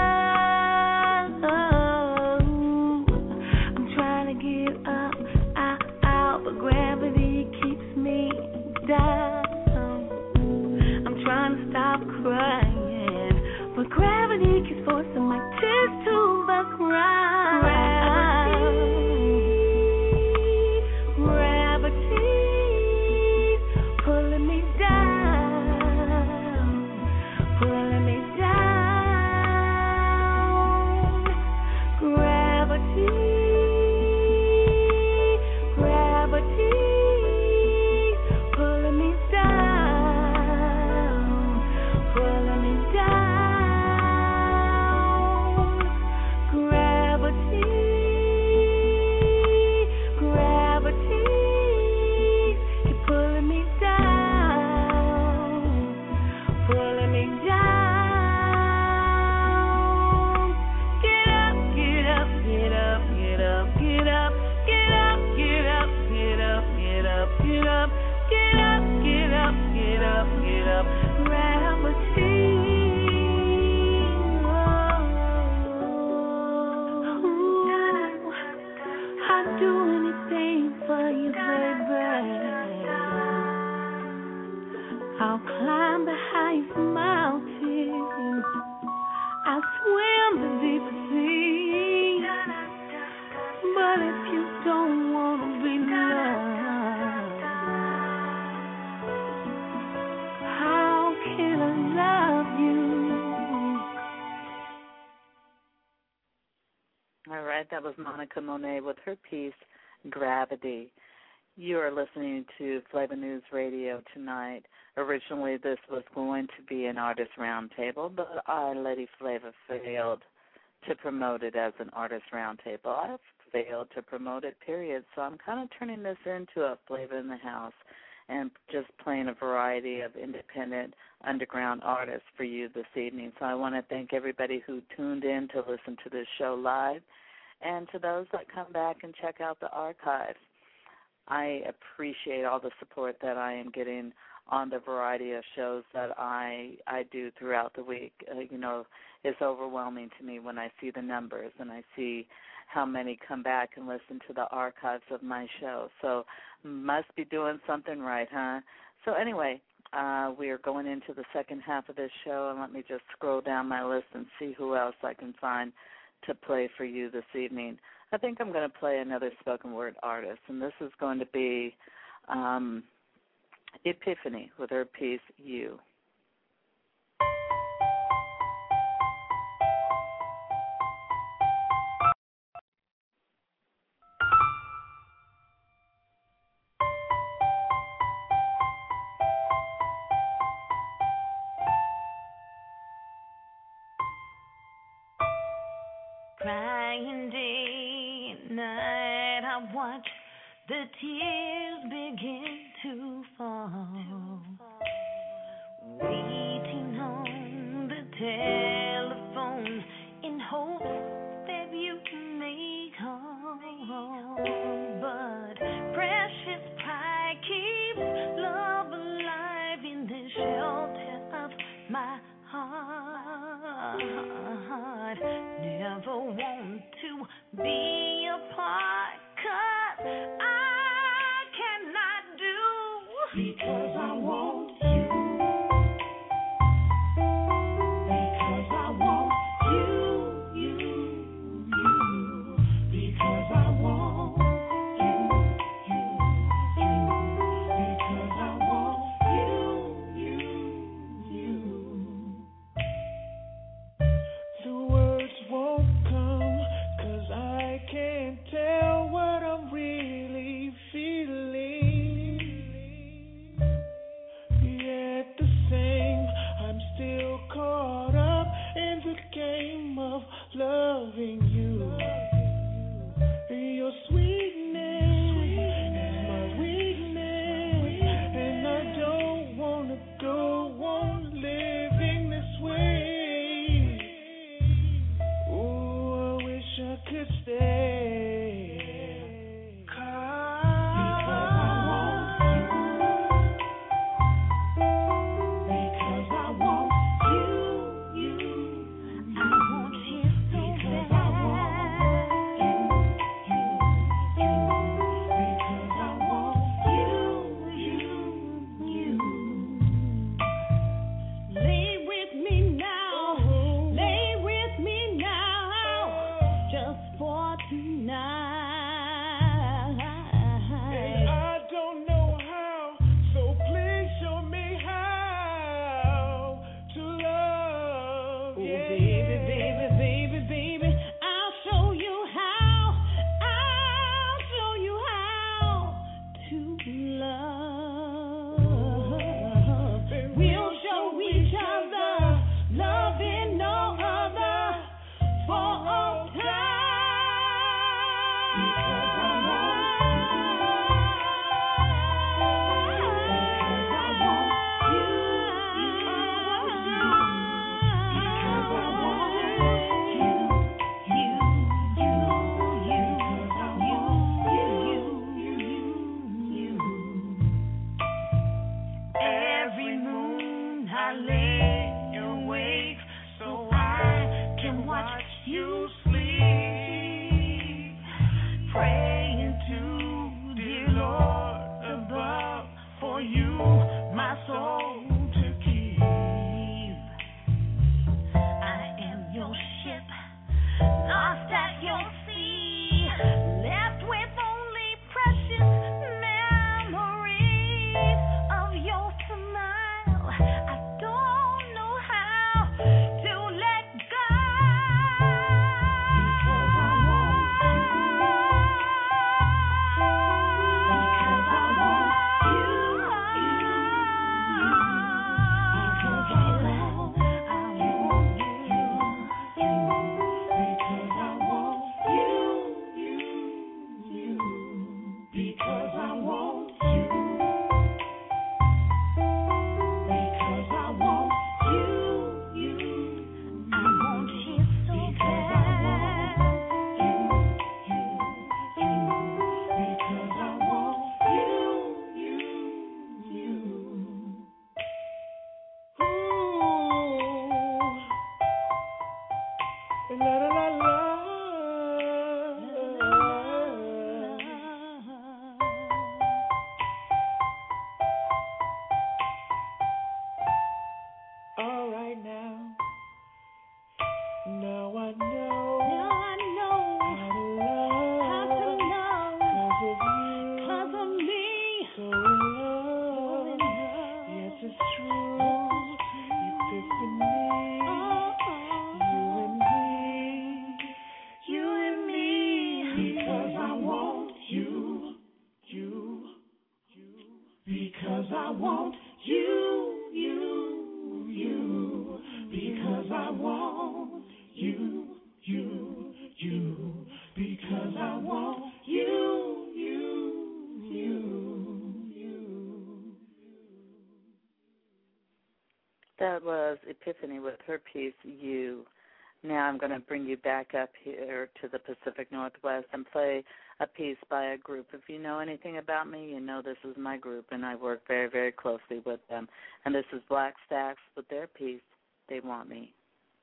I'm trying to get up, out, out, but gravity keeps me down. I'm trying to stop crying, but gravity keeps forcing my tears to the ground. Gravity, pulling me down, pulling me down. Gravity, gravity, pulling me down, pulling me down. Gravity, gravity, keep pulling me down, pulling me down. Get up, get up, get up, get up, get up, get up, get up, get up, get up, get up, get up, get up, get up, get up. Gravity. Ooh, I'd do anything for you, baby. I'll climb the highest mountains. I'll swim the deepest sea. But if you don't wanna be loved, how can I love you? All right, that was Monica Monet with her piece, Gravity. You are listening to Flavor News Radio tonight. Originally, this was going to be an artist roundtable, but I, Lady Flavor, failed to promote it as an artist roundtable. I failed to promote it, period. So I'm kind of turning this into a Flavor in the House and just playing a variety of independent underground artists for you this evening. So I want to thank everybody who tuned in to listen to this show live, and to those that come back and check out the archives. I appreciate all the support that I am getting on the variety of shows that I I do throughout the week. Uh, you know, it's overwhelming to me when I see the numbers and I see how many come back and listen to the archives of my show. So must be doing something right, huh? So anyway, uh, we are going into the second half of this show, and let me just scroll down my list and see who else I can find to play for you this evening. I think I'm going to play another spoken word artist, and this is going to be um, Epiphany with her piece, You. Crying day and night, I watch the tears begin to fall. Waiting on the telephone in hopes that you may call. But precious pride keeps love alive in the shelter of my heart. Never want to be apart, 'cause I cannot do, because I want you, because I want you, you, you, because I want you, you, you, because I want you, you, you. The words won't come, 'cause I can't tell what I'm really feeling. your sweetness is my weakness, and I don't wanna go on living this way. Ooh, I wish I could stay. That was Epiphany with her piece, You. Now I'm going to bring you back up here to the Pacific Northwest and play a piece by a group. If you know anything about me, you know this is my group, and I work very, very closely with them. And this is Black Stacks with their piece, They Want Me.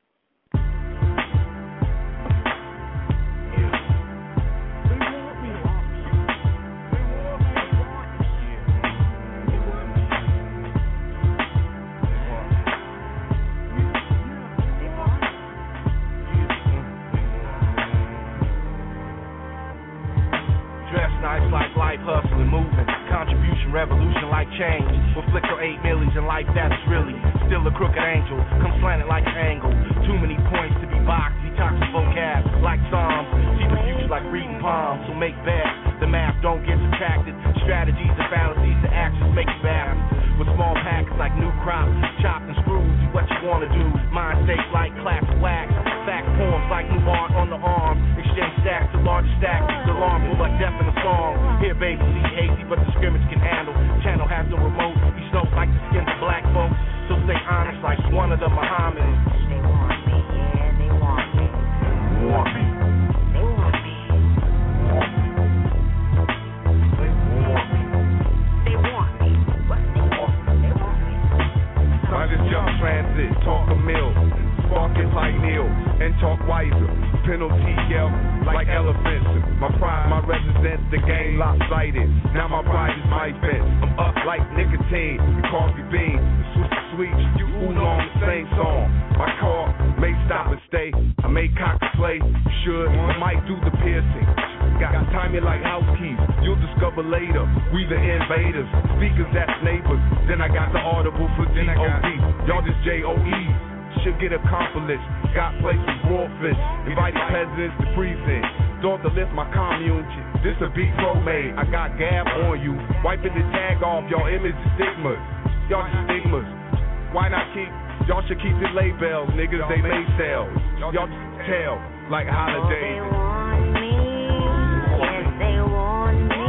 Nice like life, hustling, moving, contribution, revolution like change. With flick your eight millions in life, that's really still a crooked angel. Come slanted like an angle. Too many points to be boxed. Detox vocab like Psalms. See the future like reading palms. So make bets. The math don't get subtracted. Strategies and fallacies, the actions make you balance. With small packets like new crops, chopped and screwed. Do what you wanna do. Mind state like classic wax. Fact poems like new art on the arm. Exchange Again, stack to large stack, the alarm pull like death in a song. Here, baby, see hazy, but the scrimmage can handle. Channel has no remote, he snows like the skins of black folks. So stay honest like one of the Muhammadans. They want me, yeah, they want me. Want me. They want me. They want me. What? They want me. They want me. I just jump transit, talk a mill, spark it like Neil, and talk wiser. Penalty yell like elephants. My pride, my residence, the game lopsided. Now my pride is my fence. I'm up like nicotine and coffee beans. Switch the sweets, you oolong the same song. My car may stop and stay. I may cock and play. Should, I might do the piercing. Got timing like house keys. You'll discover later. We the invaders. Speakers that's neighbors. Then I got the audible for D O D. Y'all just J O E. Should get accomplished. Got places raw fish. Invited peasants to precinct. Thought to lift my commune. This a beat pro made. I got gab on you. Wiping the tag off. Y'all image stigmas. Y'all just stigmas. Why not keep? Y'all should keep the labels. Niggas they may sell. Y'all just tell like holidays. They want me. Yes, they want me.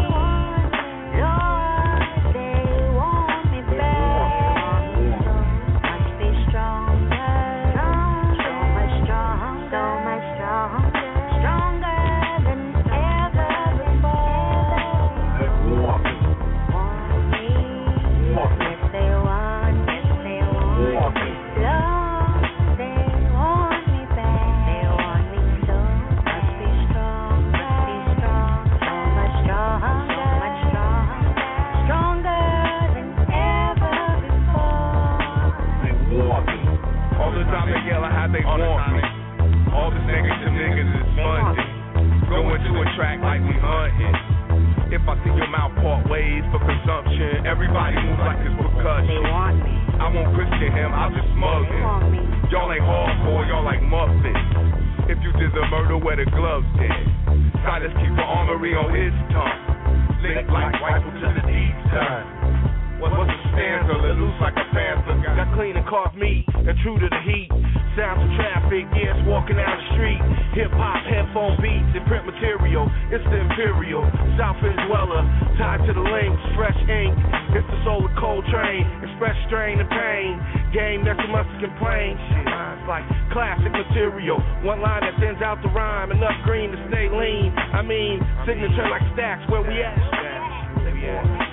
Lord, they want me back. Must be stronger. So much stronger. So much stronger. Stronger than ever before. They want me. Want me. Yes, they want me. Yes, they want me. Lord, they want me back. They want me so. Must be strong. Must be strong. So much stronger. So much stronger. Stronger than ever before. They want me. All the time they yell how they want me. All the negative niggas is funded. Going to a track like we hunting. If I see your mouth part ways for consumption, everybody move like it's percussion. They want me. I won't Christian him, I'll just smug They him. want me. Y'all ain't hardcore, y'all like muffins. If you did the murder, where the gloves then? Silas keep an armory on his tongue. Lick like rifle to the deep side. What's a stanza? Let loose like a panther. Got clean and carved meat and true to the heat. Sounds of traffic, yes, walking down the street. Hip hop, headphone beats, and print material. It's the Imperial, South End dweller, tied to the links, fresh ink. It's the soul of Coltrane, express strain and pain. Game that you must complain. Shit, lines like classic material. One line that sends out the rhyme, enough green to stay lean. I mean, signature like stacks, where we at? Where we at?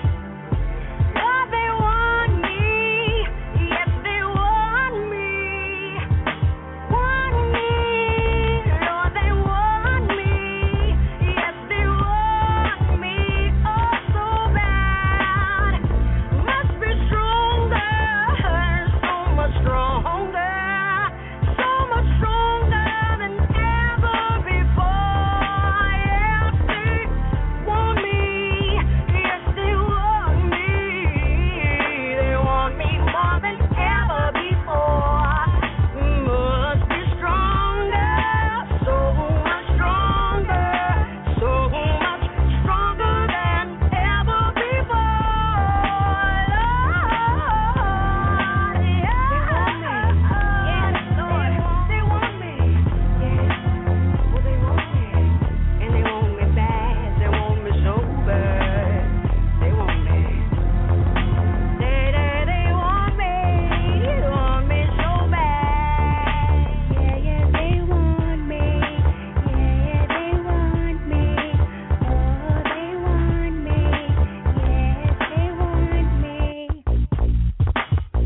Lord, they want me. Yes, they want me. Want me. Lord, they want me. Yes, they want me. Oh, so bad. Must be stronger. So much stronger. So much stronger than ever before. Yes, they want me. Yes, they want me. They want me more than ever before. Must be stronger, so much stronger, so much stronger than ever before. Lord, yeah. They want me. Yes, Lord, they want me. Yes, well, they want me. And they want me bad. They want me so bad. They want me. They, they, they want me. They want me so bad. Yeah, yeah, they want me. Yeah, yeah, they want me. Oh, they want me. Yes, they want me.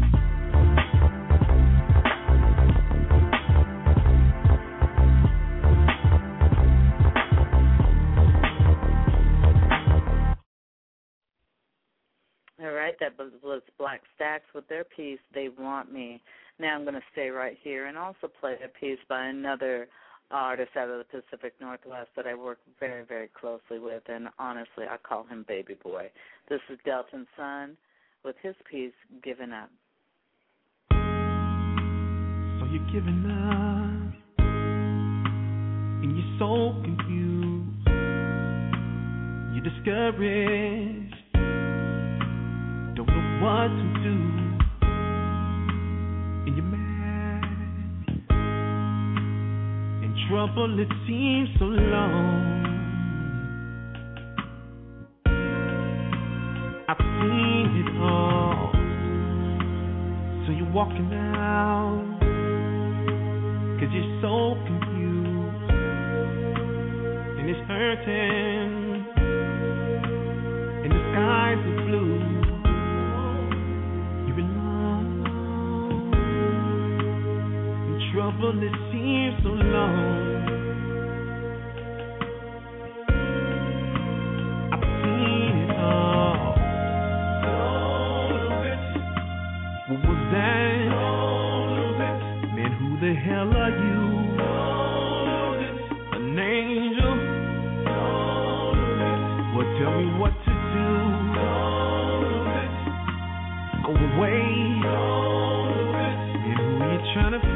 All right, that was, was Black Stacks with their piece, They Want Me. Now I'm going to stay right here and also play a piece by another artist out of the Pacific Northwest that I work very, very closely with, and honestly, I call him Baby Boy. This is Delton Sun with his piece, Giving Up. So you're giving up, and you're so confused, you're discouraged, don't know what to do, and you're mad, and trouble, it seems so long. I've seen it all. So you're walking out, cause you're so confused, and it's hurting, and the skies are blue. You're in love, in trouble, it seems so long. The hell are you? An angel? Well, tell me what to do. Go away. Man, who you trying to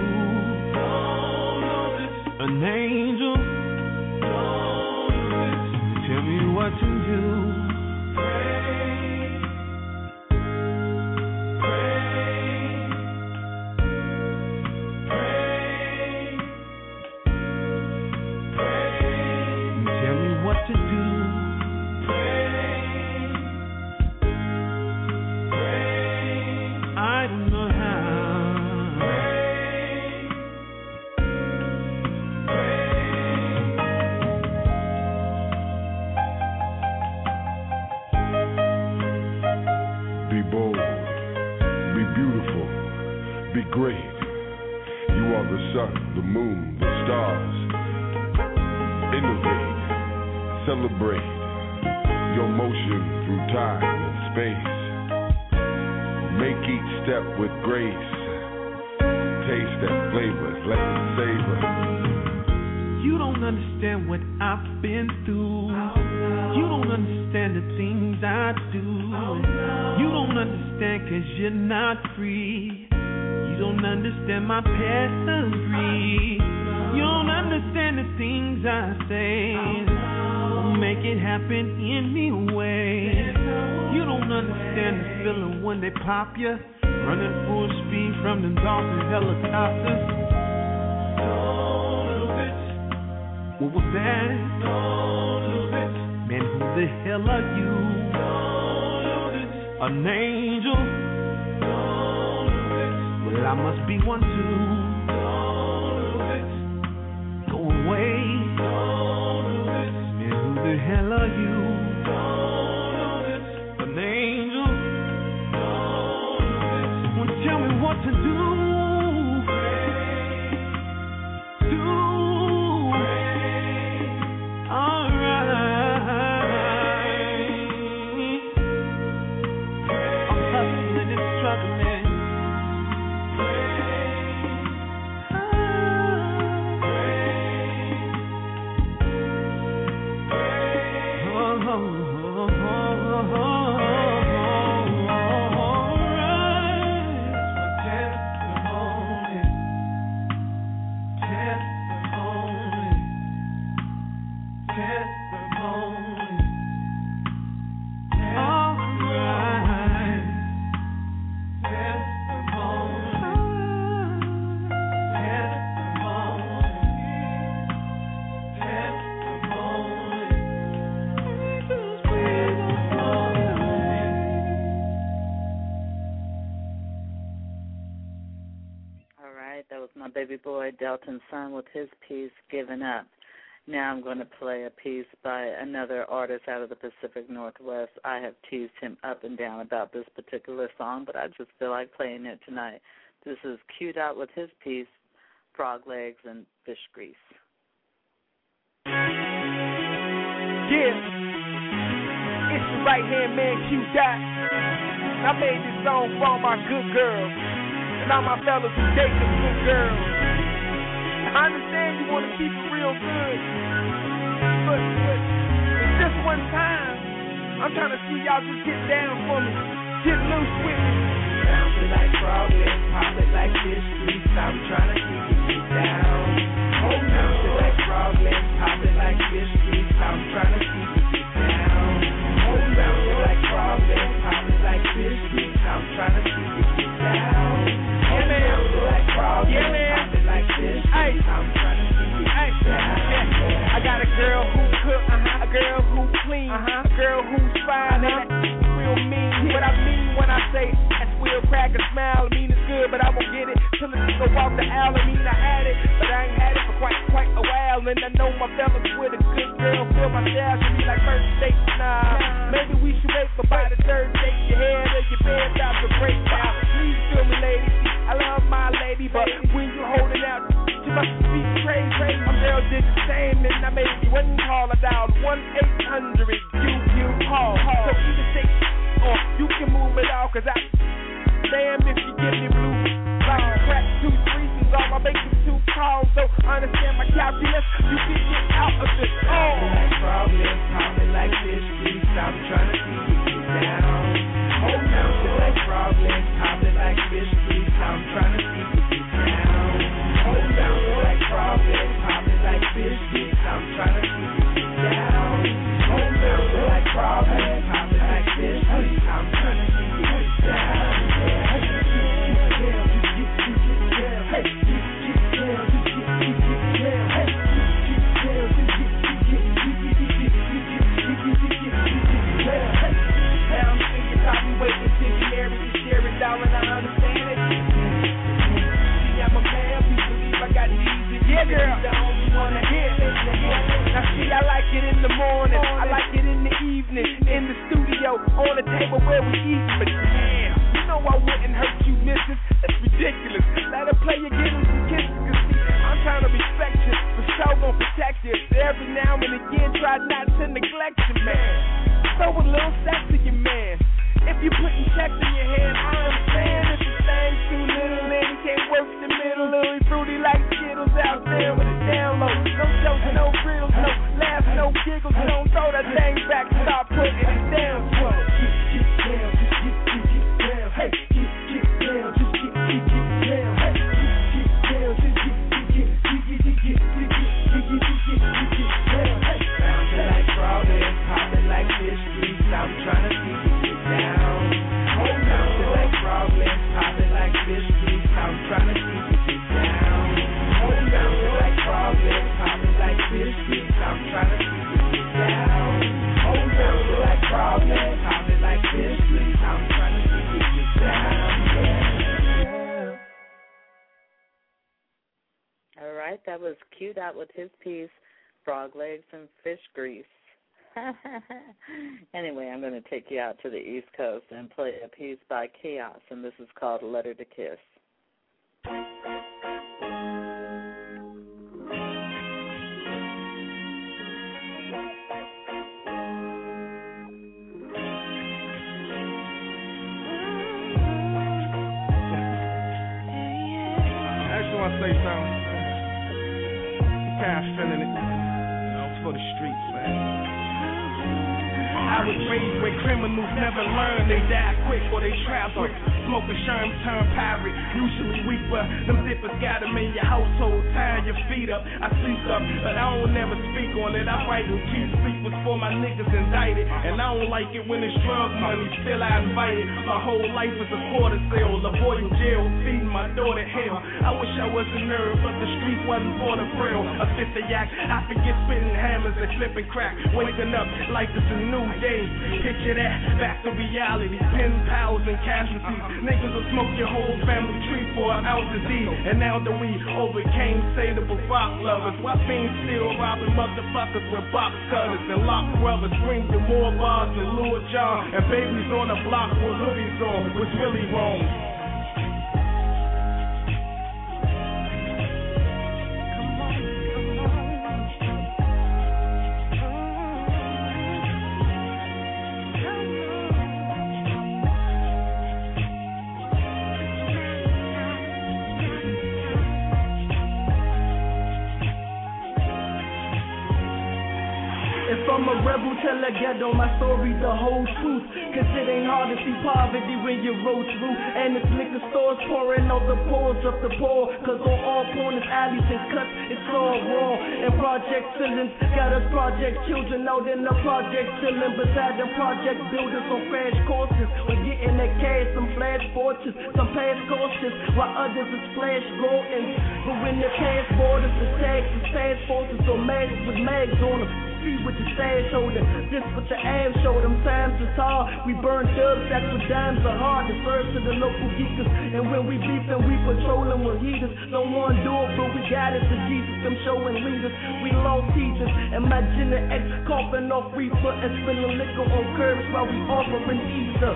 fool? An angel? Tell me what to do. My pedigree. You don't understand the things I say. I'll make it happen anyway. You don't understand the feeling when they pop you, running full speed from them Dolphin helicopters. Don't lose it. What was that? Don't lose it. Man, who the hell are you? Don't lose it. An angel? Well, I must be one too. Don't lose it. Go away. Don't lose it. Man, who the hell are you? Don't lose it. An angel. Don't lose it. Well, tell me what to do. Pray. Do. Pray. All right. Pray. I'm hustling and struggling. Baby boy Delton Son with his piece Given Up. Now I'm going to play a piece by another artist out of the Pacific Northwest. I have teased him up and down about this particular song, but I just feel like playing it tonight. This is Q Dot with his piece Frog Legs and Fish Grease. Yeah, it's the right hand man Q Dot. I made this song for all my good girls and all my fellas who date them good girls. I understand you want to keep it real good, but, but it's just one time. I'm trying to see y'all just get down for me, get loose with me. Bounce it like frog legs, pop it like fish grease. I'm trying to keep it deep down. Oh, bounce it like frog legs, pop it like fish grease. I'm trying to keep it deep down. Oh, bounce it like frog legs, pop it like fish grease. I'm trying to keep it deep down. Yeah, man. Bounce it like frog legs, pop it like fish grease. I'm trying to keep it deep down. clean, uh-huh. a girl who's fine, uh-huh. and that's real mean. Yeah. What I mean when I say that's real crack a smile, I mean it's good, but I won't get it till the nigga walk the aisle. I mean I had it, but I ain't had it for quite quite a while, and I know my fellas with a good girl feel my style should be like first date. Nah, maybe we should wait, but by the third date, your head or your bed stops to break down. Please feel me, lady. I love my lady, but when you holding out, you must be crazy. I'm there, did the same, and I made you one call. I dialed one eight hundred you you call. So either say or you can move it all, cause I damn if you give me blue. Like crack two threesomes off, I make you two calls. So understand my calculus, you can get out of this. Oh, like problems, popping like this, please stop trying to keep me down. Hold down, feel like problems, popping like this, please stop trying to keep me down. Hold down, feel like problems, popping like this, please stop trying to keep me down. Hold down, feel like problems, popping like this, please stop trying to keep me down. Yeah, girl. Now see, I like it in the morning, I like it in the evening, in the studio, on the table where we eat. But damn, you know I wouldn't hurt you, missus. That's ridiculous. Let her play you, give him some kisses. Cause see, I'm trying to respect you, for sure gonna protect you. Every now and again, try not to neglect you, man. Throw a little sex to your man. If you putting checks in your hand, I understand if the thing's too little and you can't work the middle. Little fruity like Skittles out there with a down low. No jokes, no grills, no laughs, no giggles. Don't throw that thing back, start putting it down. Get, get down, just get, get, get down. Hey, get, get down, just get, get, get down. Hey, get, get down, just get, get, get, get, get, get, get, get, get, get, get, get down. Hey, bouncing like strawberries, popping like this, please stop trying to keep it down. Hold down, feel like problems, popping like this, please stop trying to keep it down. Hold down, feel like problems, popping like this, please stop trying to keep it down. Hold down, feel like problems, popping like this, please stop trying to keep it down. All right, that was Q Dot with his piece, Frog Legs and Fish Grease. Anyway, I'm going to take you out to the East Coast and play a piece by Chaos, and this is called Letter to Kiss. I just want to say something. I'm kind of feeling it. You know, it's for the streets, man. I was raised where criminals never learn. They die quick or they trap quick. Smoking sherm turn pirate. Usually weak, but them dippers got them in your household. Tying your feet up. I sleep up, but I don't never speak on it. I write and keep sleepers for my niggas indicted. And I don't like it when it's drug money. Still I invite it. My whole life is a quarter sale. A boy in jail feeding my daughter hell. I wish I was a nerd, but the streets wasn't for the braille. A fifth of yak. I forget spitting hammers and flipping crack. Waking up like it's a new day. Picture that, back to reality. Pen pals and casualties. Niggas will smoke your whole family tree for an ounce of D. And now that we overcame saleable box lovers, why fiends still robbing motherfuckers with box cutters and lock brothers? Bring you more bars than Lil Jon. And babies on the block with hoodies on. What's really wrong? I'm a rebel, tell the ghetto my story, the whole truth. Cause it ain't hard to see poverty when you roll through. And it's liquor stores pouring out the pores of the poor. Cause on all corners, alleys and cuts, it's all raw. And project ceilings, got us project children out in the project ceiling. Beside the project builders on crash courses. We're getting that cash, some flash fortunes, some past cautious, while others is flash Gordons. But when the cash borders, the tags, the task forces, so mags with mags on them. see what the stash holding. This what the abs show them. Times is hard. We burn dubs, that's what dimes are hard. The first to the local geekers. And when we beefing, we patrolling with heaters. Don't want to do it, but we got it to Jesus. Them showing leaders. We lost teachers. Imagine the ex coughing off reefer and spilling liquor on curbs while we offering Easter.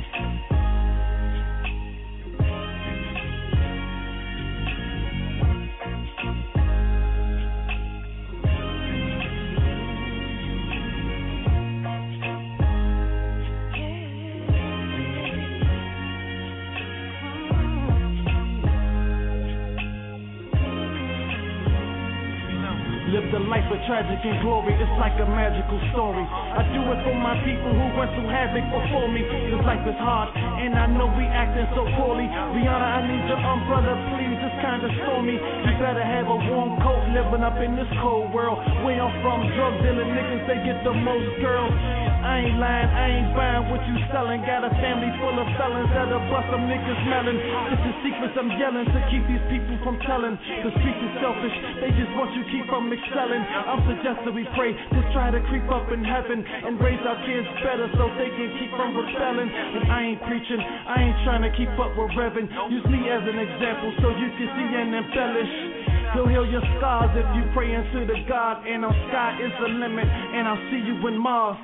Live the life of tragic and glory, it's like a magical story. I do it for my people who went through havoc before me. This life is hard, and I know we acting so poorly. Rihanna, I need your umbrella, please, it's kinda stormy. You better have a warm coat living up in this cold world. Where I'm from, drug dealing niggas, they get the most girls. I ain't lying, I ain't buying what you selling. Got a family full of felons that'll bust some niggas melon. It's the secrets I'm yelling to keep these people from telling. The streets is selfish, they just want you to keep from excelling. I'm suggesting we pray, just try to creep up in heaven and raise our kids better so they can keep from rebelling. And I ain't preaching, I ain't trying to keep up with Reverend. Use me as an example so you can see and embellish. He'll heal your scars if you pray into the God. And our sky is the limit, and I'll see you in Mars.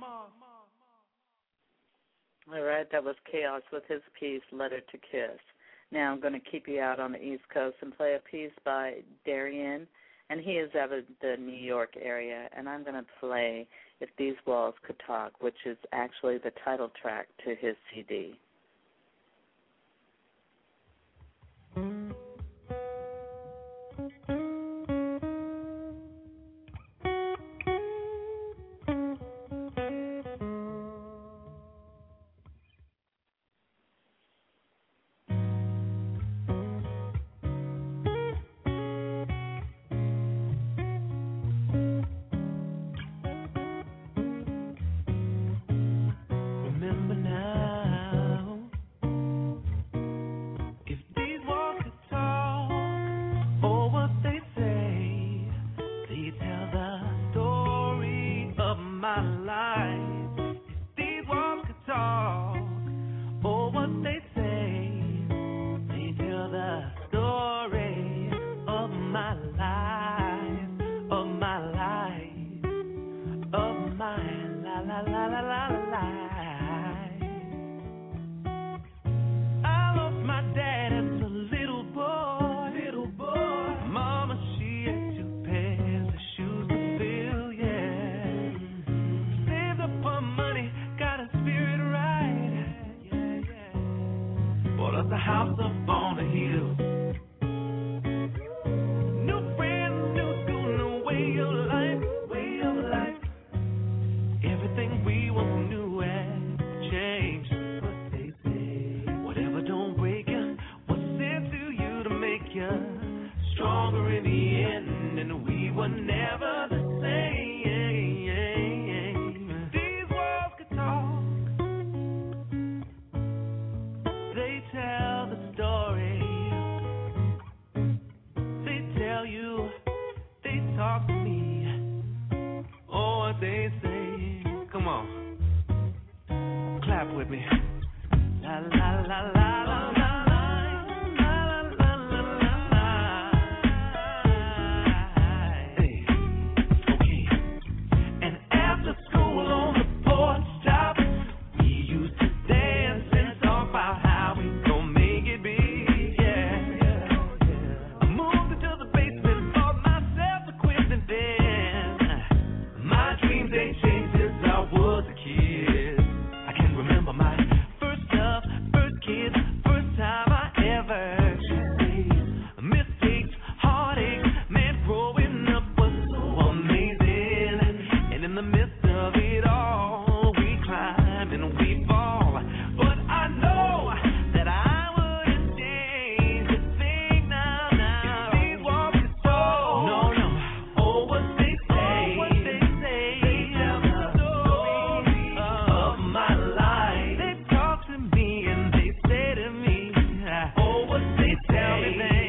All right, that was Chaos with his piece, Letter to Kiss. Now I'm going to keep you out on the East Coast and play a piece by Darian, and he is out of the New York area, and I'm going to play If These Walls Could Talk, which is actually the title track to his C D.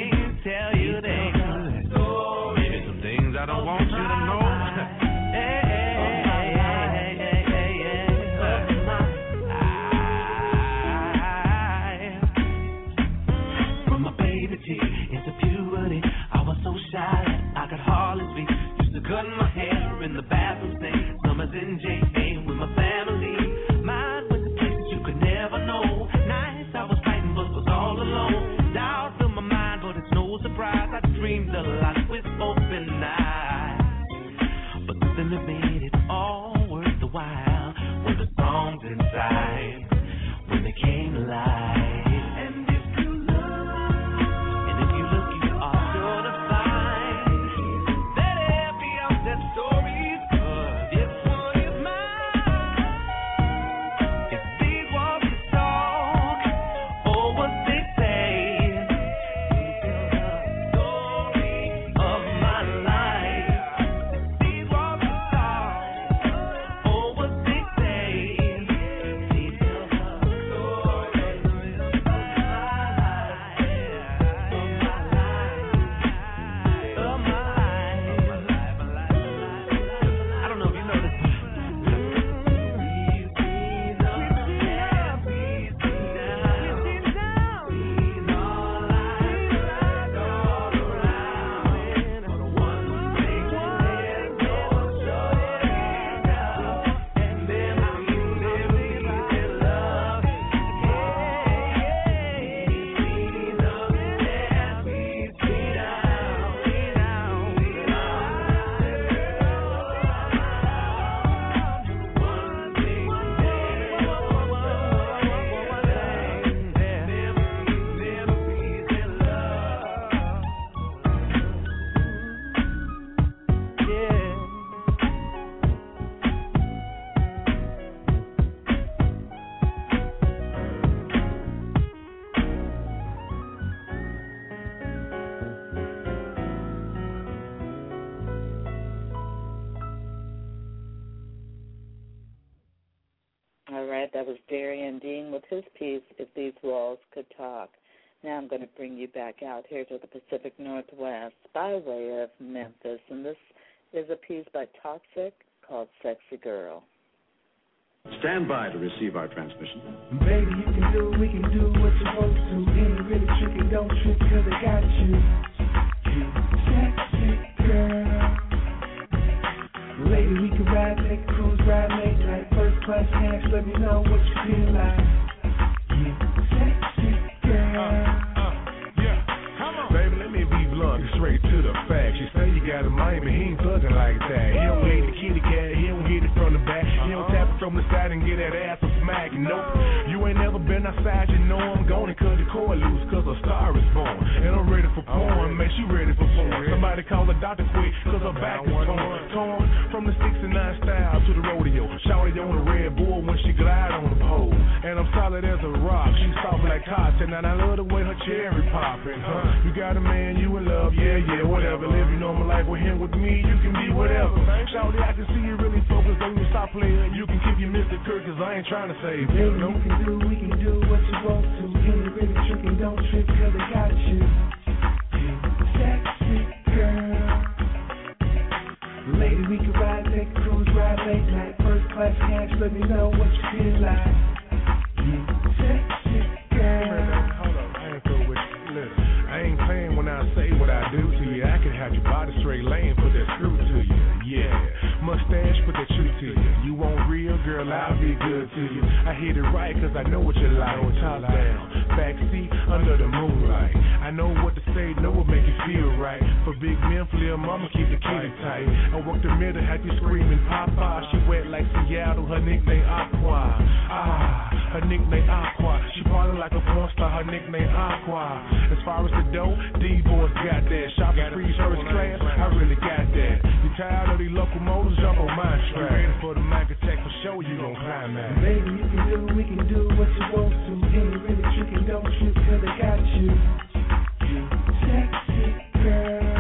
I don't want you to know. Hey, that was Darian Dean with his piece, If These Walls Could Talk. Now I'm going to bring you back out here to the Pacific Northwest by way of Memphis, and this is a piece by Toxic called Sexy Girl. Stand by to receive our transmission. Baby, you can do, we can do what you're supposed to. Ain't really tricky, don't trip, cause I got you. You sexy girl. Lady, we can ride, take a cruise, ride late night, first class cash, let me know what you feel like. You sexy girl. Uh, uh, yeah, come on. Baby, let me be blunt, straight to the fact. You say you got a mind, but he ain't thugging like that. He don't need the kitty cat, he don't hit it from the back. He don't tap it from the side and get that ass a smack. Nope, you ain't never been outside, you know I'm gonna cut the cord loose, cause a star is born. And I'm ready for porn, man, she ready for porn. Somebody call the doctor quick, cause her back is torn. Torn from the sixty-nine style to the rodeo. Shawty on the Red Bull when she glide on the pole. And I'm solid as a rock, she's soft like cotton. And I love the way her cherry popping, huh? You got a man, you in love, yeah, yeah, whatever. Live your normal life with him, with me, you can be whatever. Shawty, I can see you really focused on your stop player. You can keep your Mister Kirk, cause I ain't trying to save you. Baby, you can do, we can do what you want to. Ain't really tricky, don't trip, cause I got you. You sexy girl. Lady, we can ride, take a cruise, ride late night, first class cash, let me know what you feel like. You sexy girl. Hold up, I ain't through with you. Listen, I ain't playing when I say what I do to you. I can have your body straight lane, put that screw to you. Yeah, mustache, put that truth to you. You want real, girl, I'll be good to you. I hit it right, cause I know what you like. Top down, backseat, under the moonlight. I know what to say, know what make you feel right. For big men, little mama, keep the kitty tight. I work the middle, have you screaming, Papa. She wet like Seattle, her nickname Aqua. Ah, her nickname Aqua. She party like a porn star, her nickname Aqua. As far as the dough, D-boys got that. Shopping free, first class, I really got that. You tired of these locomotives, jump on my track. You ready for the Mac attack for show, you gon' climb that. Baby, you can do, we can do what you want to. Ain't really tricky, don't trip, cause I got you. You sexy girl.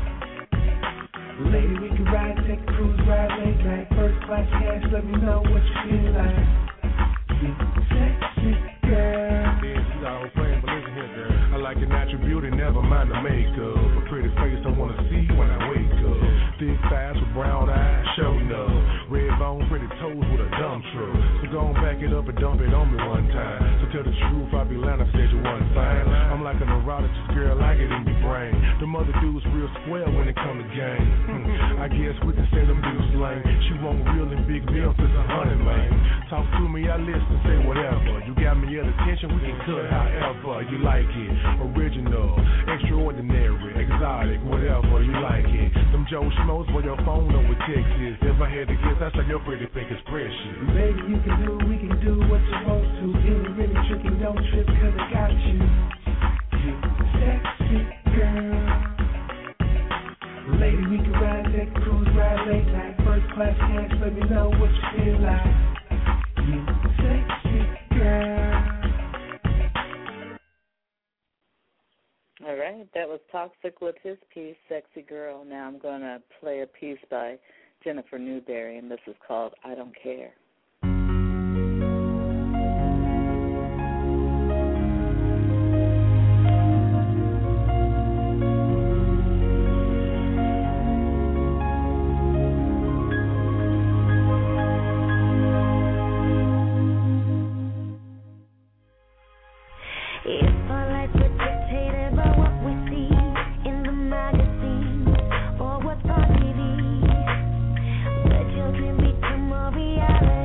Lady, we can ride, take a cruise, ride late night, first class cash, let me know what you feel like. You sexy girl. Yeah, she's always playing, but listen here, girl. I like your natural beauty, never mind the makeup. A pretty face I wanna see when I wake up. Thick thighs with brown eyes, showing up. Red bone, pretty toes with a dump truck. So go on, back it up and dump it on me one time. So tell the truth, I be lying, I said you one fine. I'm like a neurologist, girl, I get in your brain. The mother dudes real square when it come to game. I guess we can say them dudes lame. She want real and big meals, it's a hundred, man. Talk to me, I listen, say whatever. You got me at attention, we can cut however you like it. Original, extraordinary, exotic, whatever you like it. Them Joe Schmoes for your phone over text is. If I had to guess, I say your pretty pink is precious. Baby, you can do, we can do what you want to. Ain't really tricky, don't trip, cause I got you. You sexy girl. Lady, we can ride, take a cruise, ride late night, first class cash, let me know what you feel like. You sexy girl. All right, that was Toxic with his piece, Sexy Girl. Now I'm going to play a piece by Jennifer Newberry, and this is called I Don't Care. Children become more reality.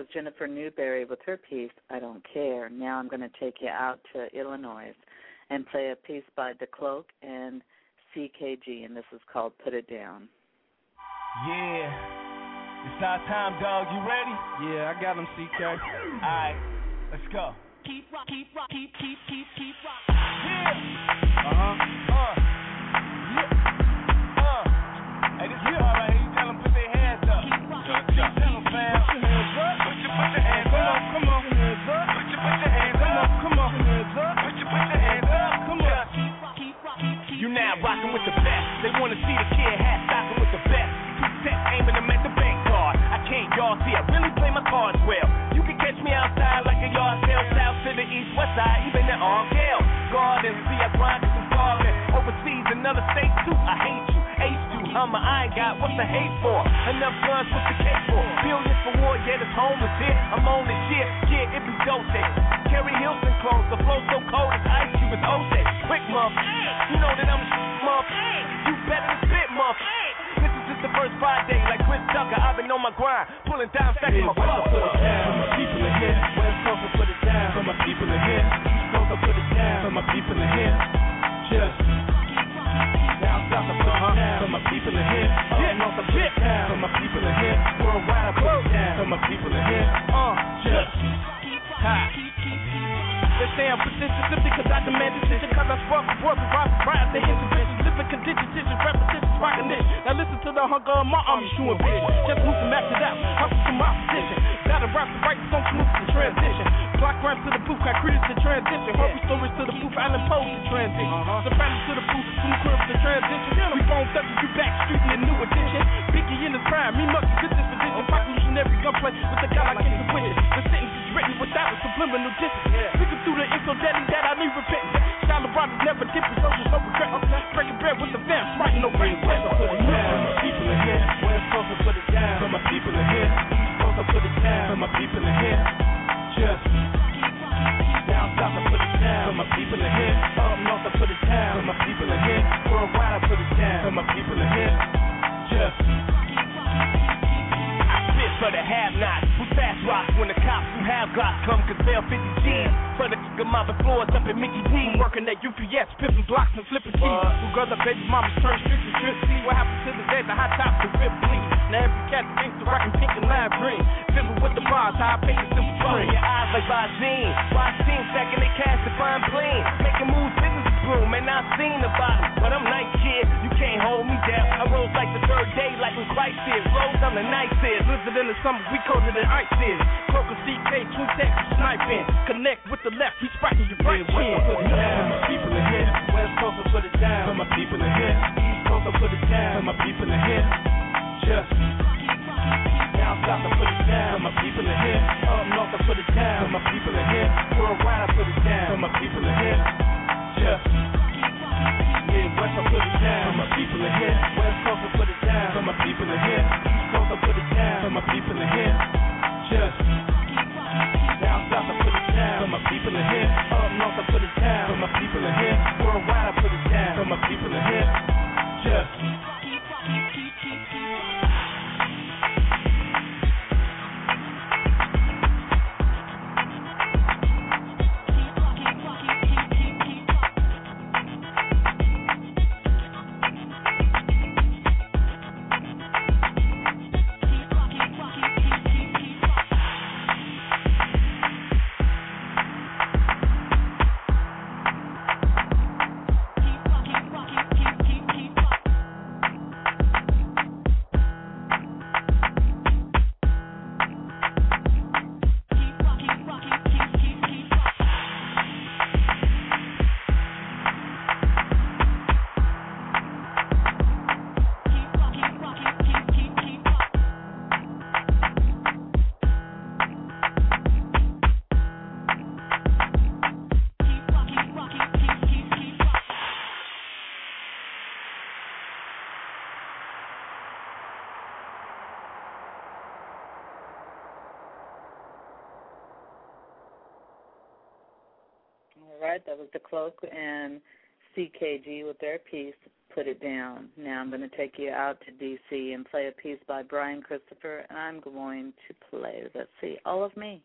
was Jennifer Newberry with her piece, I Don't Care. Now I'm going to take you out to Illinois and play a piece by DeCloak and C K G, and this is called Put It Down. Yeah, it's our time, dog. You ready? Yeah, I got him, C K. All right, let's go. Keep rock, keep rock, keep, keep, keep, keep rock. Yeah. Uh-huh. Uh. Yeah. Uh. Hey, this is all right here. You tell them put their hands up. Keep rock, keep, keep, tell them, fam. Put your hands up. Put your, put your hands up. Come on, come on. Hands up. Put your, put your hands up. Come on, hands up. Put your, put your hands up. Come on. Keep rock, keep rock, keep, keep. You now rocking with the best. They want to see the kid hat stocking with the best. Two sets aiming them at the bank card. I can't, y'all see. I really play my cards well. You can catch me outside like a yard sale, south to the east, west side, even in Argyle. Garden, see I grind to some garden. Overseas, another state too. I hate you, ace you. I'm a I ain't got what's the hate for? Enough guns, what's the case for? Billions for war, yeah, this home is here. I'm on this shit, yeah, it be dope. Kerry Hilton clothes, the flow so cold as ice cube is O J. Quick muff, you know that I'm a muff. You better than spit muff. This is just the first Friday, like Chris Tucker. I've been on my grind, pulling down, stacking my butt. Put it down for my people in here. West Coast, I put it down for my people in here. East Coast, I put it down for my people in here. Just down south, I put it down for my people in here. Up north, I put it down for my people in here. Worldwide, I put it down for my people in here. Uh, just high. They say I'm persistent simply cause I demand decision. Cause I spark the world, provide for pride. They intuition, living conditions, repetition, sparking this. Now listen to the hunger of my army, shooing vision. Just move to max it out, hustle from my position. Gotta rock the right song, smooth to transition. Clock rhymes to the booth, got credence to transition. Hurry stories to the booth, Island Pose to transition. Sopranos to the booth, from crib to transition. We phone thugging you back, street in the new edition. Biggie in his prime, me must good disposition. Revolutionary gunplay with the guy like intuition. The sentence is written without a subliminal distance. Speaking through the info daddy that I need repentance. Style of brothers never different, soldiers no regret. Breaking bread with the fam, smarting no brain. West I put it down for my people in here. West Coast I put it down for my people in here. East Coast I put it down for my people in here. Just down south I put it down for my people in here. Up north I put it down for my people in here. Worldwide I put it down for my people in here. Just for the have-nots, who fast rocks when the cops who have glocks come cause they'll fifty G's. For the k***a mama floors up in Mickey D. Working at U P S, pimping blocks and flipping keys. Who girls up baby mamas turn streets to strip. See what happens to the days, the hot tops and rip bleed. Now every cat thinks the rockin' pink and lime green. Simple with the bars, how I pay the simple train. Your eyes like Vazine. Watch teams stacking their cash to find clean. Making moves, business boom, and I seen about it. But I'm nice kid, you can't hold me down. I rose like the third day, like when Christ is. Rose on the night is. Blizzard in the summer, we colder than ice is. Cloak of C K, twin tech, sniping. Connect with the left, he's striking your right chin. West I put it down for my people in here. West Coast I put it down for my people in here. East Coast I put it down for my people in here. Just down south I put it down for my people in here. Up north I put it down for my people in here. Worldwide I put it down for my people in here. Just yeah, West I put it down for my people in here. West Coast I put it down for my people in here. East Coast I put it down for my people in here. Just down south I put it down for my people in here. Up north I put it down for my people in here. Worldwide I put it down for my people in here. Just All right, that was DeCloak and C K G with their piece, Put It Down. Now I'm going to take you out to D C and play a piece by Brian Christopher, and I'm going to play, let's see, All of Me.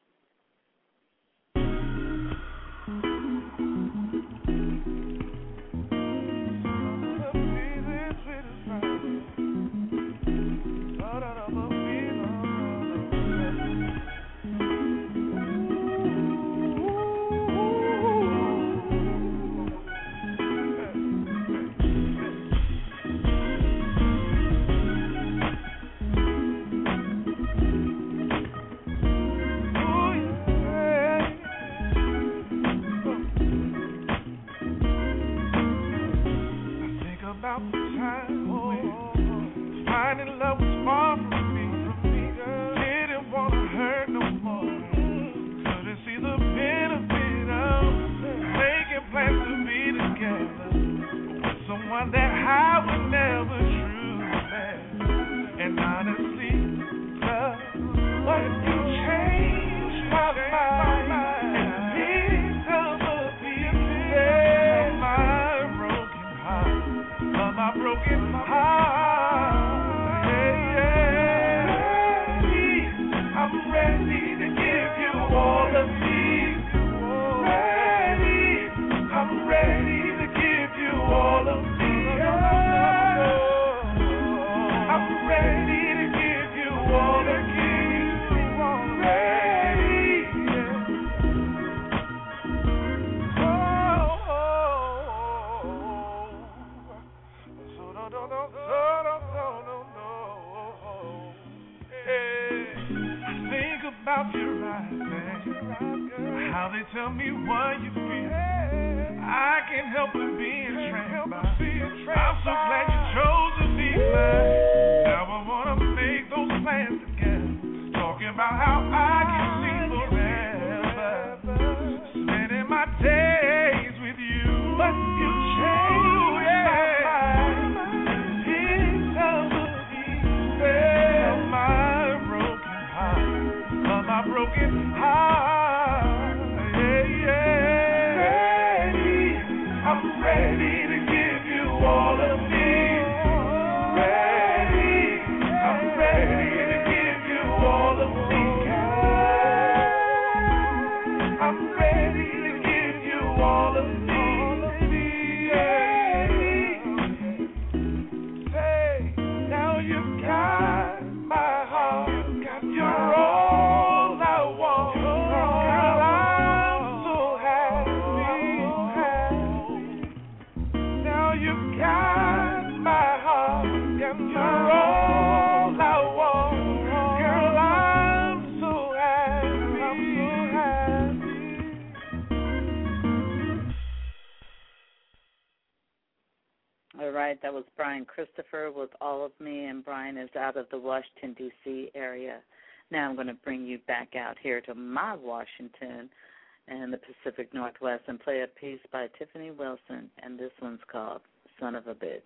That was Brian Christopher with All of Me, and Brian is out of the Washington, D C area. Now I'm going to bring you back out here to my Washington and the Pacific Northwest and play a piece by Tiffany Wilson, and this one's called Son of a Bitch.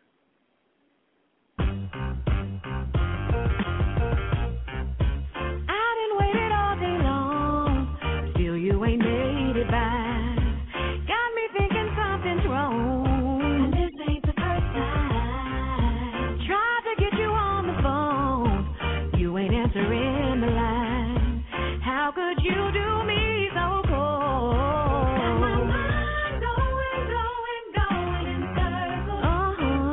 I didn't wait it all day long, still you ain't made it back. Got me thinking something's wrong. Answering the line. How could you do me so cold? Got my mind going, going, going in circles. Uh-huh.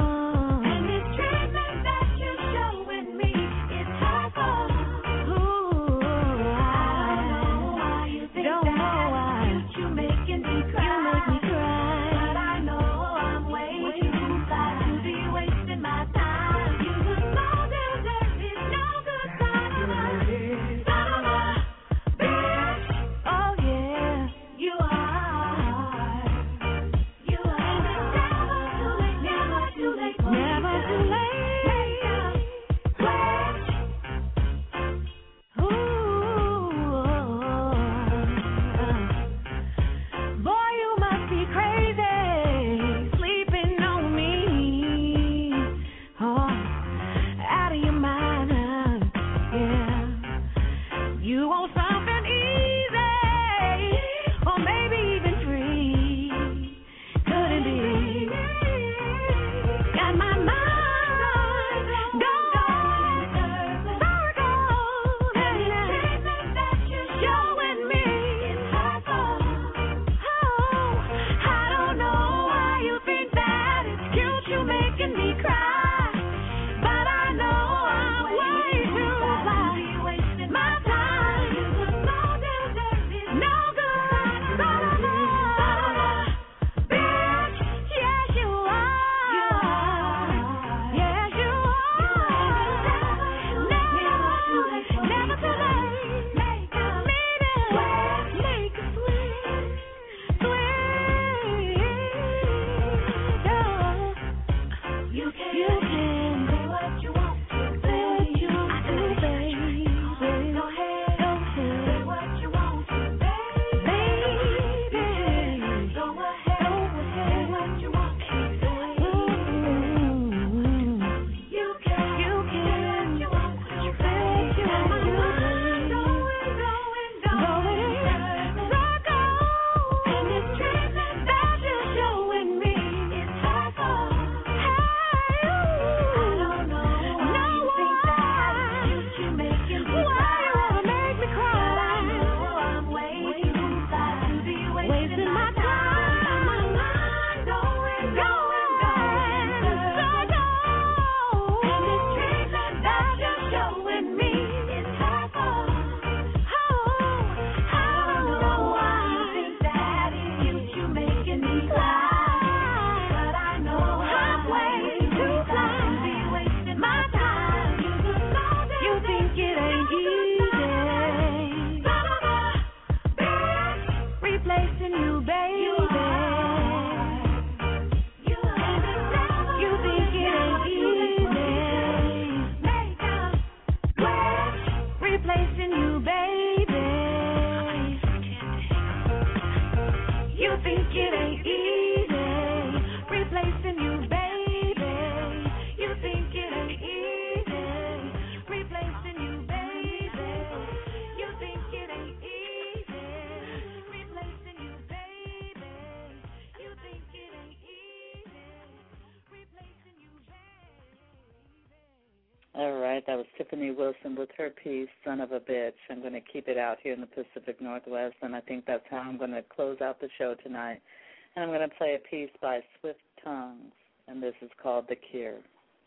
right, that was Tiffany Wilson with her piece, Son of a Bitch. I'm going to keep it out here in the Pacific Northwest, and I think that's how I'm going to close out the show tonight. And I'm going to play a piece by Swift Tongues, and this is called The Cure.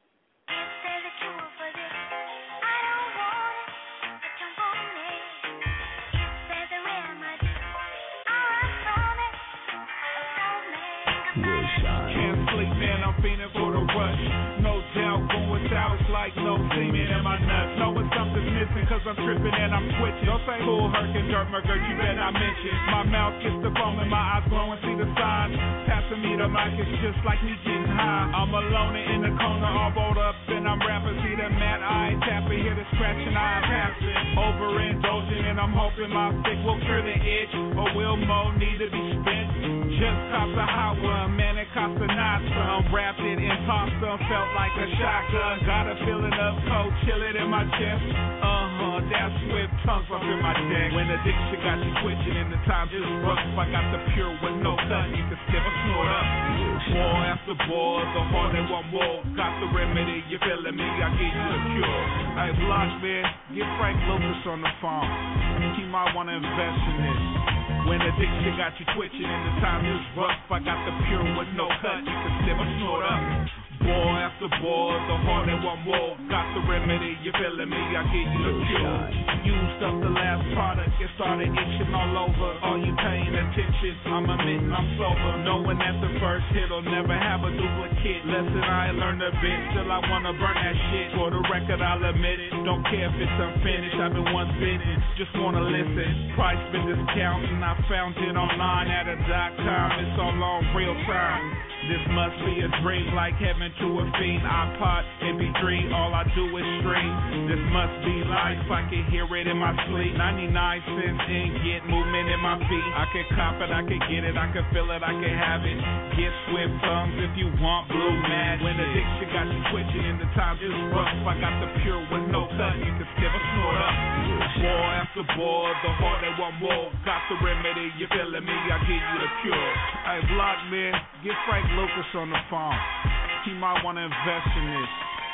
Can't sleep, man, I'm feeling for the rush. No doubt, going south, it's like no semen in my nuts. Knowing something's missing, cause I'm tripping and I'm switching. Don't say cool, Herkin, dirt, murder, you better not mention. My mouth gets the foam and my eyes glowing, see the signs. Passing me the mic, it's just like me getting high. I'm alone in the corner, all rolled up, and I'm rapping. See the mad eye tapping, hear the scratching, I passing. Overindulging, and I'm hoping my stick will cure the itch, or will more need to be spent. Just cops a hot one, man, it cost a notch. I'm wrapped in imposter, felt like a shotgun. Got a feeling of cold, chilling in my chest. Uh-huh, that's Swift Tongues up in my deck. When addiction got you twitching and the time just rough, I got the pure with no cut, you can skip a snort up. Boy after boy, the heart that want more. Got the remedy, you feeling me, I give you the cure. Hey, Block, man, get Frank Lucas on the phone. He might want to invest in this. When addiction got you twitching and the time is rough, I got the pure with no cut, you can sip a snort up. Boy after boy, the heart that want more. Got the remedy, you feeling me, I give you the cure. Used up the last product, it started itching all over. Are you paying attention? I'm admitting I'm sober. Knowing that the first hit'll never have a duplicate. Lesson I learned a bit, still I wanna burn that shit. For the record, I'll admit it. Don't care if it's unfinished, I've been once bitten. Just wanna listen. Price been discounting, I found it online at a dot com. It's all on real time. This must be a dream, like heaven to a fiend. iPod, M P three, all I do is stream. This must be life, I can hear it in my sleep. ninety-nine cents in, get movement in my feet. I can cop it, I can get it, I can feel it, I can have it. Get Swift Tongues if you want blue mad. When addiction got you twitching and the time is rough, I got the pure with no cut, you can skip a snort up. Boy after boy, the heart that want more. Got the remedy, you feeling me, I give you the cure. Hey, Block, man, get Frank Lucas on the phone. He might want to invest in this.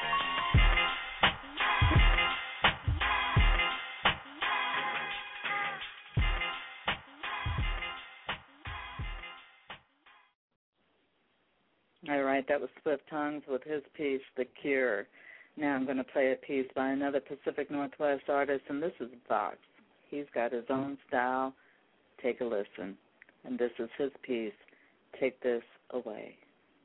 All right, that was Swift Tongues with his piece, The Cure. Now I'm going to play a piece by another Pacific Northwest artist, and this is Vox. He's got his own style. Take a listen. And this is his piece, Take This Away.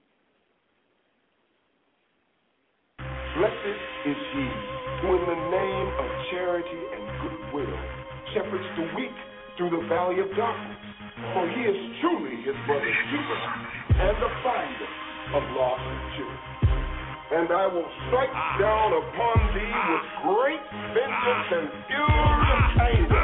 Blessed is he who in the name of charity and goodwill shepherds the weak through the valley of darkness, for he is truly his brother's keeper and the finder of lost children. And I will strike down upon thee with great vengeance and furious anger.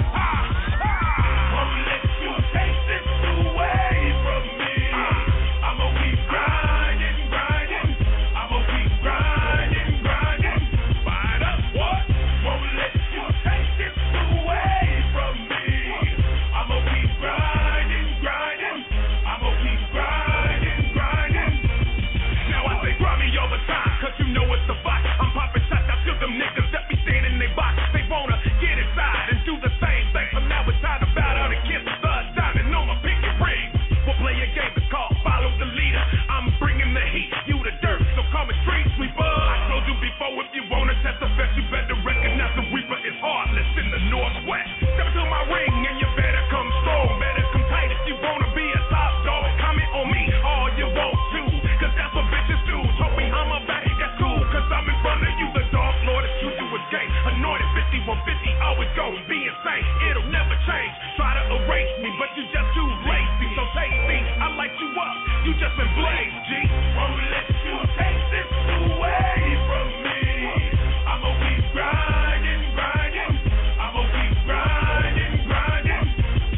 Won't let you take this away from me. I'm gonna keep grinding, grinding. I'm gonna keep grinding, grinding. Fight up, what? Won't let you take this away from me. I'm gonna keep grinding, grinding. I'm gonna keep grinding, grinding. Now I say grind me all the time, cause you know it's the box. I'm popping shots out to them niggas that be staying in they box. They wanna get inside and do the same thing. But now it's time to bow down and kiss the diamond on my pinky ring. We'll play a game that's called Follow the Leader. I'm bringing the heat, you the dirt, so call me Street Sweeper. I told you before, if you wanna test the best, you better recognize the Reaper is heartless in the Northwest. Step into my ring and you better come strong, better come tight if you wanna be a top dog. Comment on me all you want to, cause that's what bitches do. Told me I'm a back, that's cool, cause I'm in front of you, the Dark Lord is true to a game. Anointed fifty-one fifty, always gon' be insane. It'll never change. Try to erase me, but you just too lazy. So take me, I light you up. You just been blazed, G. Won't let you take this away from me. I'm gonna keep grinding, grinding. I'm gonna keep grinding, grinding.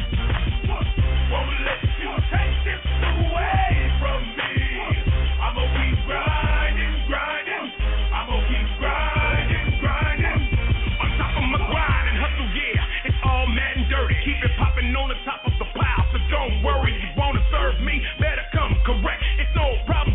Won't let you take this away from me. I'm gonna keep grinding, grinding. I'm gonna keep grinding, grinding. On top of my grind and hustle, yeah, it's all mad and dirty. Keep it popping on the top of the pile, so don't worry. You wanna serve me? Better come correct. It's no problem.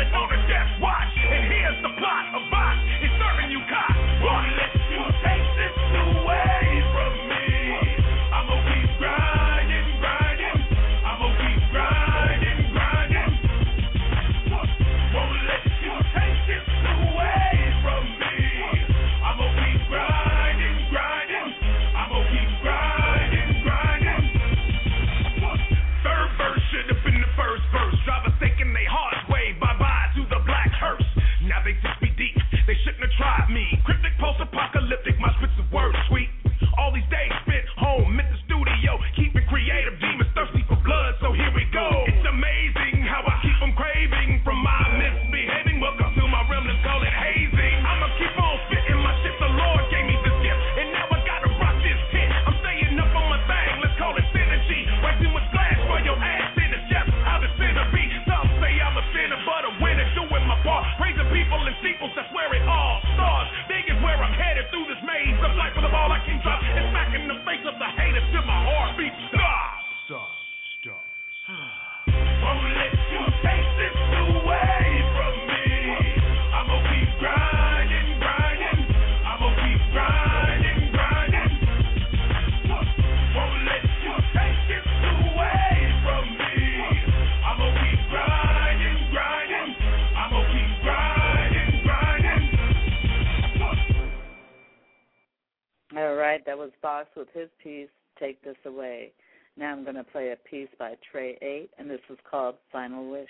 is on a death watch. And here's the plot of Box. He's serving you cops. Won't let you take this away from me. I'ma keep grinding, grinding. I'ma keep grinding, grinding. Won't let you take this away from me. I'ma keep grinding, grinding. I'ma keep grinding, grinding. Third verse should have been the first verse. Drivers taking their hearts way. Bye-bye to the black hearse. Now they just be deep. They shouldn't have tried me. Cryptic, post-apocalyptic, my spits of words sweet. All these days spent home at the studio, keeping creative demons thirsty for blood, so here we go. It's amazing how I keep them craving from my misbehaving. Welcome to my realm, let's call it hazing. I'ma keep on spitting my shit, the Lord gave me this gift, and now I gotta rock this tent. I'm staying up on my thing, let's call it synergy. Wiping with glass for your ass in the chest, how the sinner be. Some say I'm a sinner, but a winner, doing my part. Praising people and steeples, that's where it all starts. Big is where I'm headed through this maze of life with the ball I can drop. And smack in the face of the haters till my heartbeat stops. Stop, stop, stop. Won't let you take this away from me. I'ma keep grinding, grinding. I'ma keep grinding, grinding. Won't let you take this away from me. I'ma keep grinding, grinding. I'ma keep grinding, grinding. All right, that was Box with his piece, Take This Away. Now I'm going to play a piece by Trey eight, and this is called Final Wish.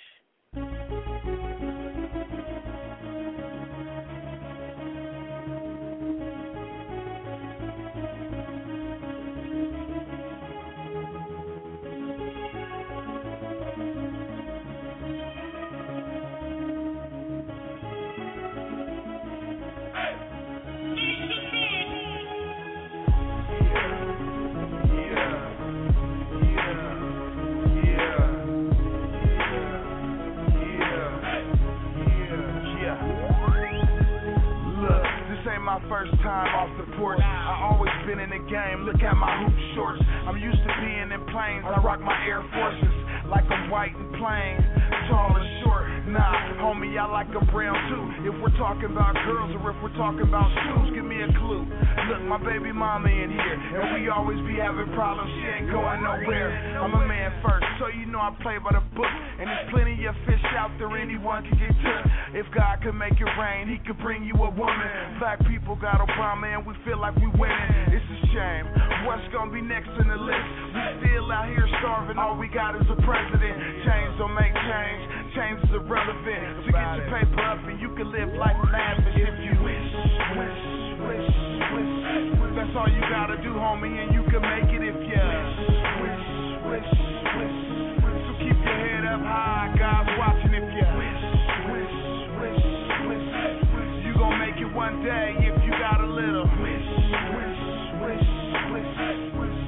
My first time off the porch. I always been in the game. Look at my hoop shorts. I'm used to being in planes. I rock my Air Forces like I'm white and plain, tall and short. Nah, homie, I like a brown too. If we're talking about girls or if we're talking about shoes, give me a clue. Look, my baby mama in here, and we always be having problems. She ain't going nowhere. I'm a man first, so you know I play by the book. And there's plenty of fish out there anyone can get to. If God could make it rain, He could bring you a woman. Black people got Obama, and we feel like we winning. It's a shame. What's gonna be next in the list? We still out here starving. All we got is a president. Change don't make change. Change is irrelevant. So get your paper up, and you can live life lavish if you wish, wish, wish, wish. That's all you gotta do, homie, and you can make it if you wish, wish, wish, wish. So keep your head up high, God's watching if you wish, wish, wish, wish, wish. You gon' make it one day if you got a little wish, wish, wish, wish, wish.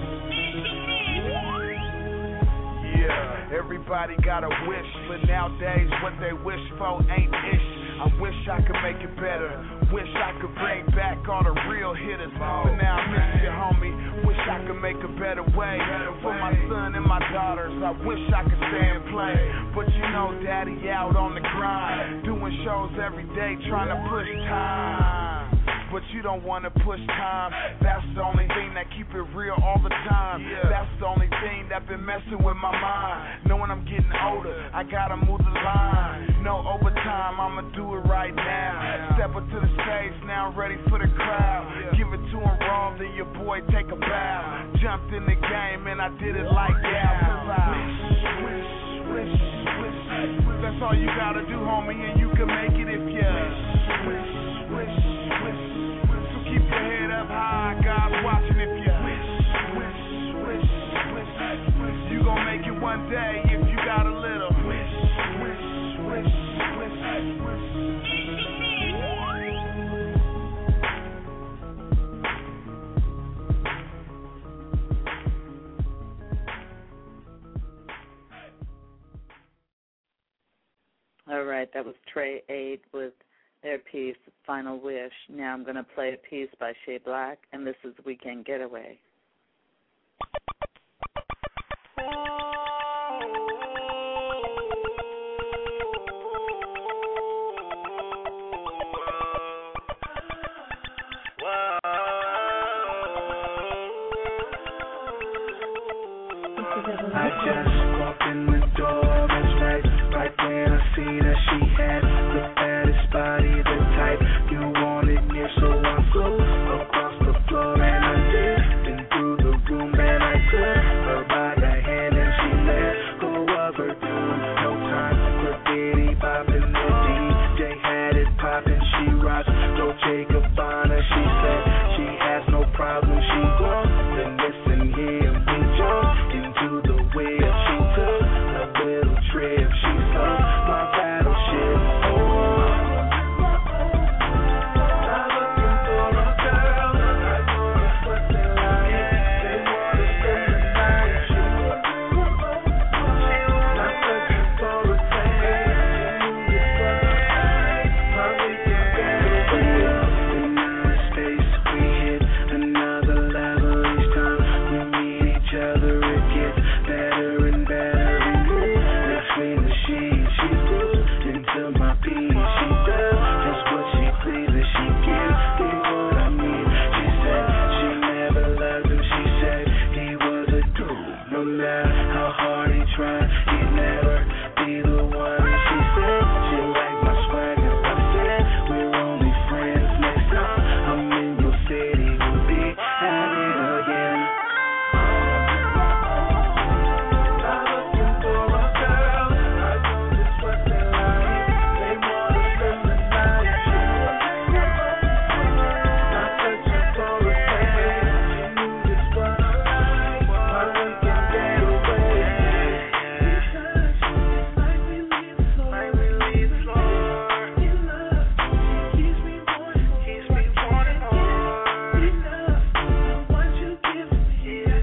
Yeah, everybody got a wish, but nowadays what they wish for ain't ish. I wish I could make it better. Wish I could bring back all the real hitters. But now I miss you, homie. Wish I could make a better way for my son and my daughters. I wish I could stay and play. But you know, daddy out on the grind, doing shows every day, trying to push time. But you don't wanna push time. That's the only thing that keep it real all the time. That's the only thing that been messing with my mind. Knowing I'm getting older, I gotta move the line. No overtime, I'ma do it right now. Step up to the stage, now I'm ready for the crowd. Give it to him raw, then your boy take a bow. Jumped in the game and I did it like that. Cause I wish, wish, wish, wish. That's all you gotta do, homie, and you can make it if you wish, wish, wish, wish. Keep your head up high, God's watching if you wish, wish, wish, wish, wish. You gon' make it one day if you got a little wish, wish, wish, wish, wish. All right, that was Trey eight with their piece, Final Wish. Now I'm going to play a piece by Shay Black, and this is Weekend Getaway. seen that she had the fattest body, the type you wanted near. So I flew across the floor and I dipped in through the room and I took her by the hand and she let go of her dude. No time for Diddy bopping, the D J had it popping. She rocks Dolce Gabbana. She said she has no problem. She wants to listen here. We jumped into the web. She took a little trip. She saw my battleship. Oh, I'm looking for a girl. I wanna fuck them like they wanna spend the night. She was not searching for a thing. She knew this was how we can get away. In our space, we hit another level each time we meet each other. It gets better and better. We move between the sheets. She grew into my piece. She does just what she pleases. She gives me what I need. She said she never loved him. She said he was a dude. No matter how hard he tried, he'd never be the one. She said she liked my swagger. I said we're only friends. Next time I'm in your city, we'll be at it again. I'm looking for a girl. I know just what they like. They wanna spend the night. Not searching for a thing. She knew this was how we can get away. Like we leave slow. Like we leave slow. In love, keeps me wanting more. Keeps me wanting more. Enough. Once you give me a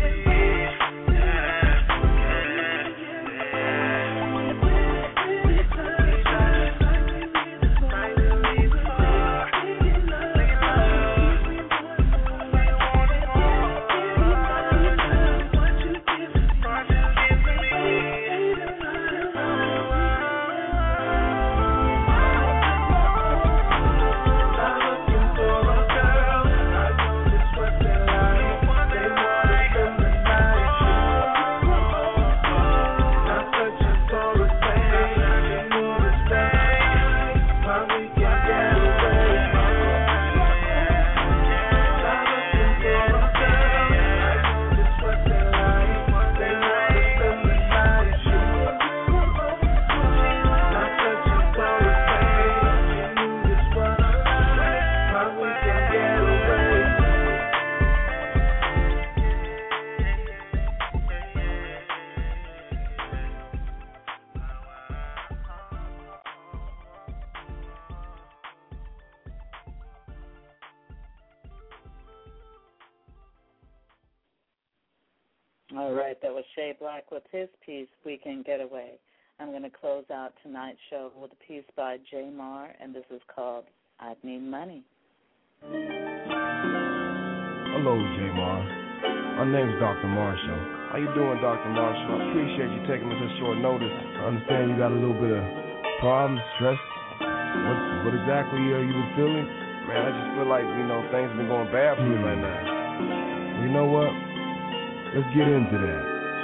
All right, that was Shay Black with his piece, We Can Get Away. I'm going to close out tonight's show with a piece by Jay Mar, and this is called I Need Money. Hello, J Mar. My name's Doctor Marshall. How you doing, Doctor Marshall? I appreciate you taking me such short notice. I understand you got a little bit of problems, stress. What, what exactly are you been feeling? Man, I just feel like, you know, things have been going bad for me right now. You know what? Let's get into that.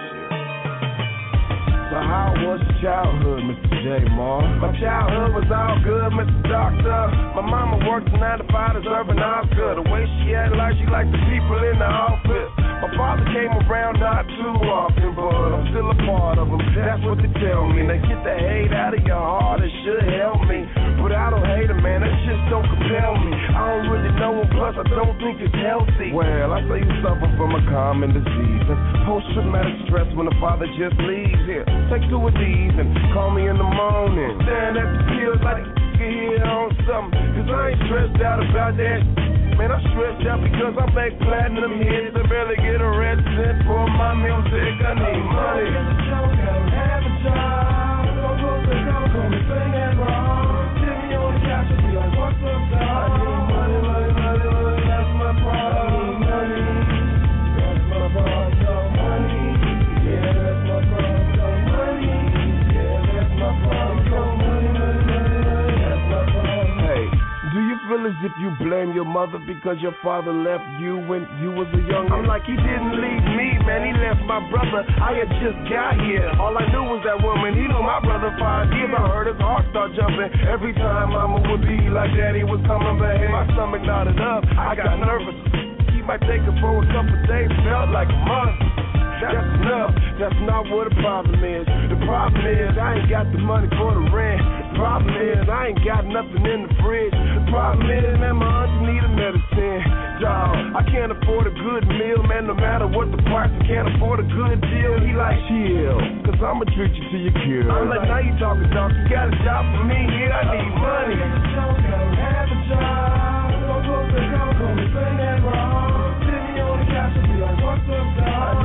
So how was your childhood, Mister J. Mar? My childhood was all good, Mister Doctor. My mama worked nine to five as urban Oscar. The way she had life, she liked the people in the office. My father came around not too often, but I'm still a part of them. That's what they tell me. Now get the hate out of your heart, it should help me. But I don't hate him, man, that shit don't compel me. I don't really know him, plus I don't think it's healthy. Well, I say you suffer from a common disease and post-traumatic stress when the father just leaves here. Take two of these and call me in the morning. Staring at the pills like you here on something. Cause I ain't stressed out about that. Man, I'm stressed out because I make platinum hits and barely get a red cent for my music. I need money. Have a job. Don't go to go, call me sing and rock. Sit me on the couch and be like, what's up, dog? I need money, money, money, money. That's my problem. Money. That's my problem. No money. Yeah, that's my problem. No money. Yeah, that's my problem. No money, money, money, money. That's my problem. Hey, do you feel as if you blame your mother because your father left you when you was a young? I'm like, he didn't leave me, man, he left my brother. I had just got here. All I knew was that woman. He knew my brother five years. I heard his heart start jumping. Every time mama would be like daddy was coming, but hey, my stomach knotted up. I got nervous. He might take it for a couple days, felt like a month. That's enough, that's not what the problem is. The problem is I ain't got the money for the rent. The problem is I ain't got nothing in the fridge. The problem is, man, my auntie need a medicine. Dawg, I can't afford a good meal, man, no matter what the price, I can't afford a good deal. He like, chill, cause I'ma treat you till you cure. I'm like, now you talking, dog, you got a job for me, yeah, I need money. Have a job, don't go to go, go and sing that wrong. Sit me on the couch and be like, what's up, dog?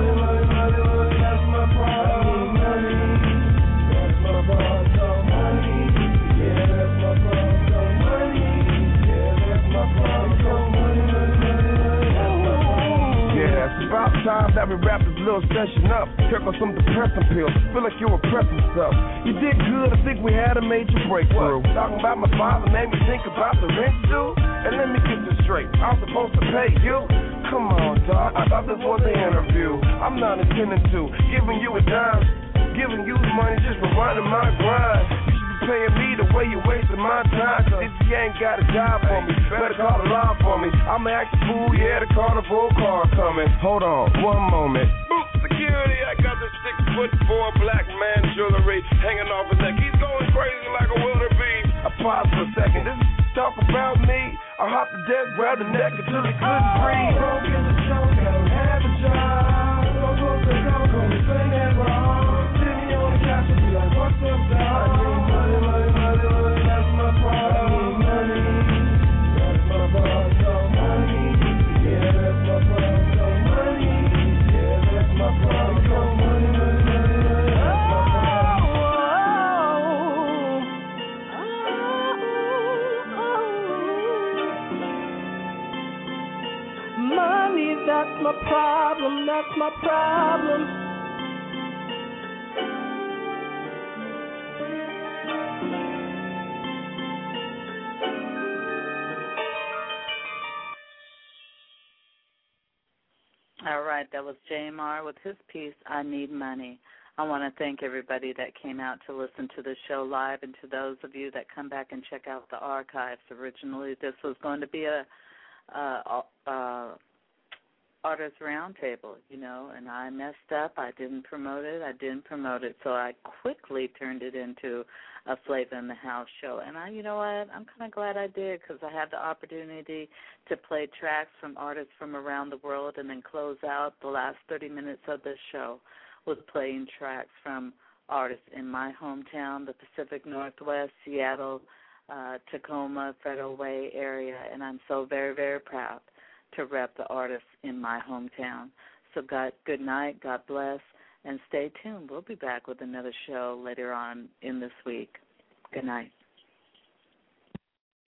About time that we wrap this little session up. Took on some depressing pills. Feel like you were pressing stuff. You did good. I think we had a major breakthrough. What? Talking about my father made me think about the rent due. And let me get this straight. I'm supposed to pay you. Come on, dog. I thought this was an interview. I'm not intending to. Giving you a dime. Giving you money just for running my grind. Paying me the way you wasting my time. Cause if you ain't got a job for me, better call the law for me. I'ma act a fool, yeah, the carnival car coming. Hold on, one moment. Boop, security, I got this six foot four black man jewelry hanging off his neck. He's going crazy like a wildebeest. I pause for a second, this is talk about me. I hopped the desk, grabbed the neck until he couldn't breathe. Broke in the choke, I don't have a job. Don't go to go, go and sing that wrong. Sit me on the couch and be like, what's up, dog? That's my problem, that's my problem. All right, that was J M R with his piece, I Need Money. I want to thank everybody that came out to listen to the show live and to those of you that come back and check out the archives. Originally, this was going to be a uh, uh, Artist Roundtable, you know, and I messed up. I didn't promote it. I didn't promote it, so I quickly turned it into a Flavor in the House show. And I, you know what, I'm kind of glad I did because I had the opportunity to play tracks from artists from around the world and then close out the last thirty minutes of the show with playing tracks from artists in my hometown, the Pacific Northwest, Seattle, uh, Tacoma, Federal Way area, and I'm so very, very proud to rep the artists in my hometown. So God, good night, God bless, and stay tuned. We'll be back with another show later on in this week. Good night.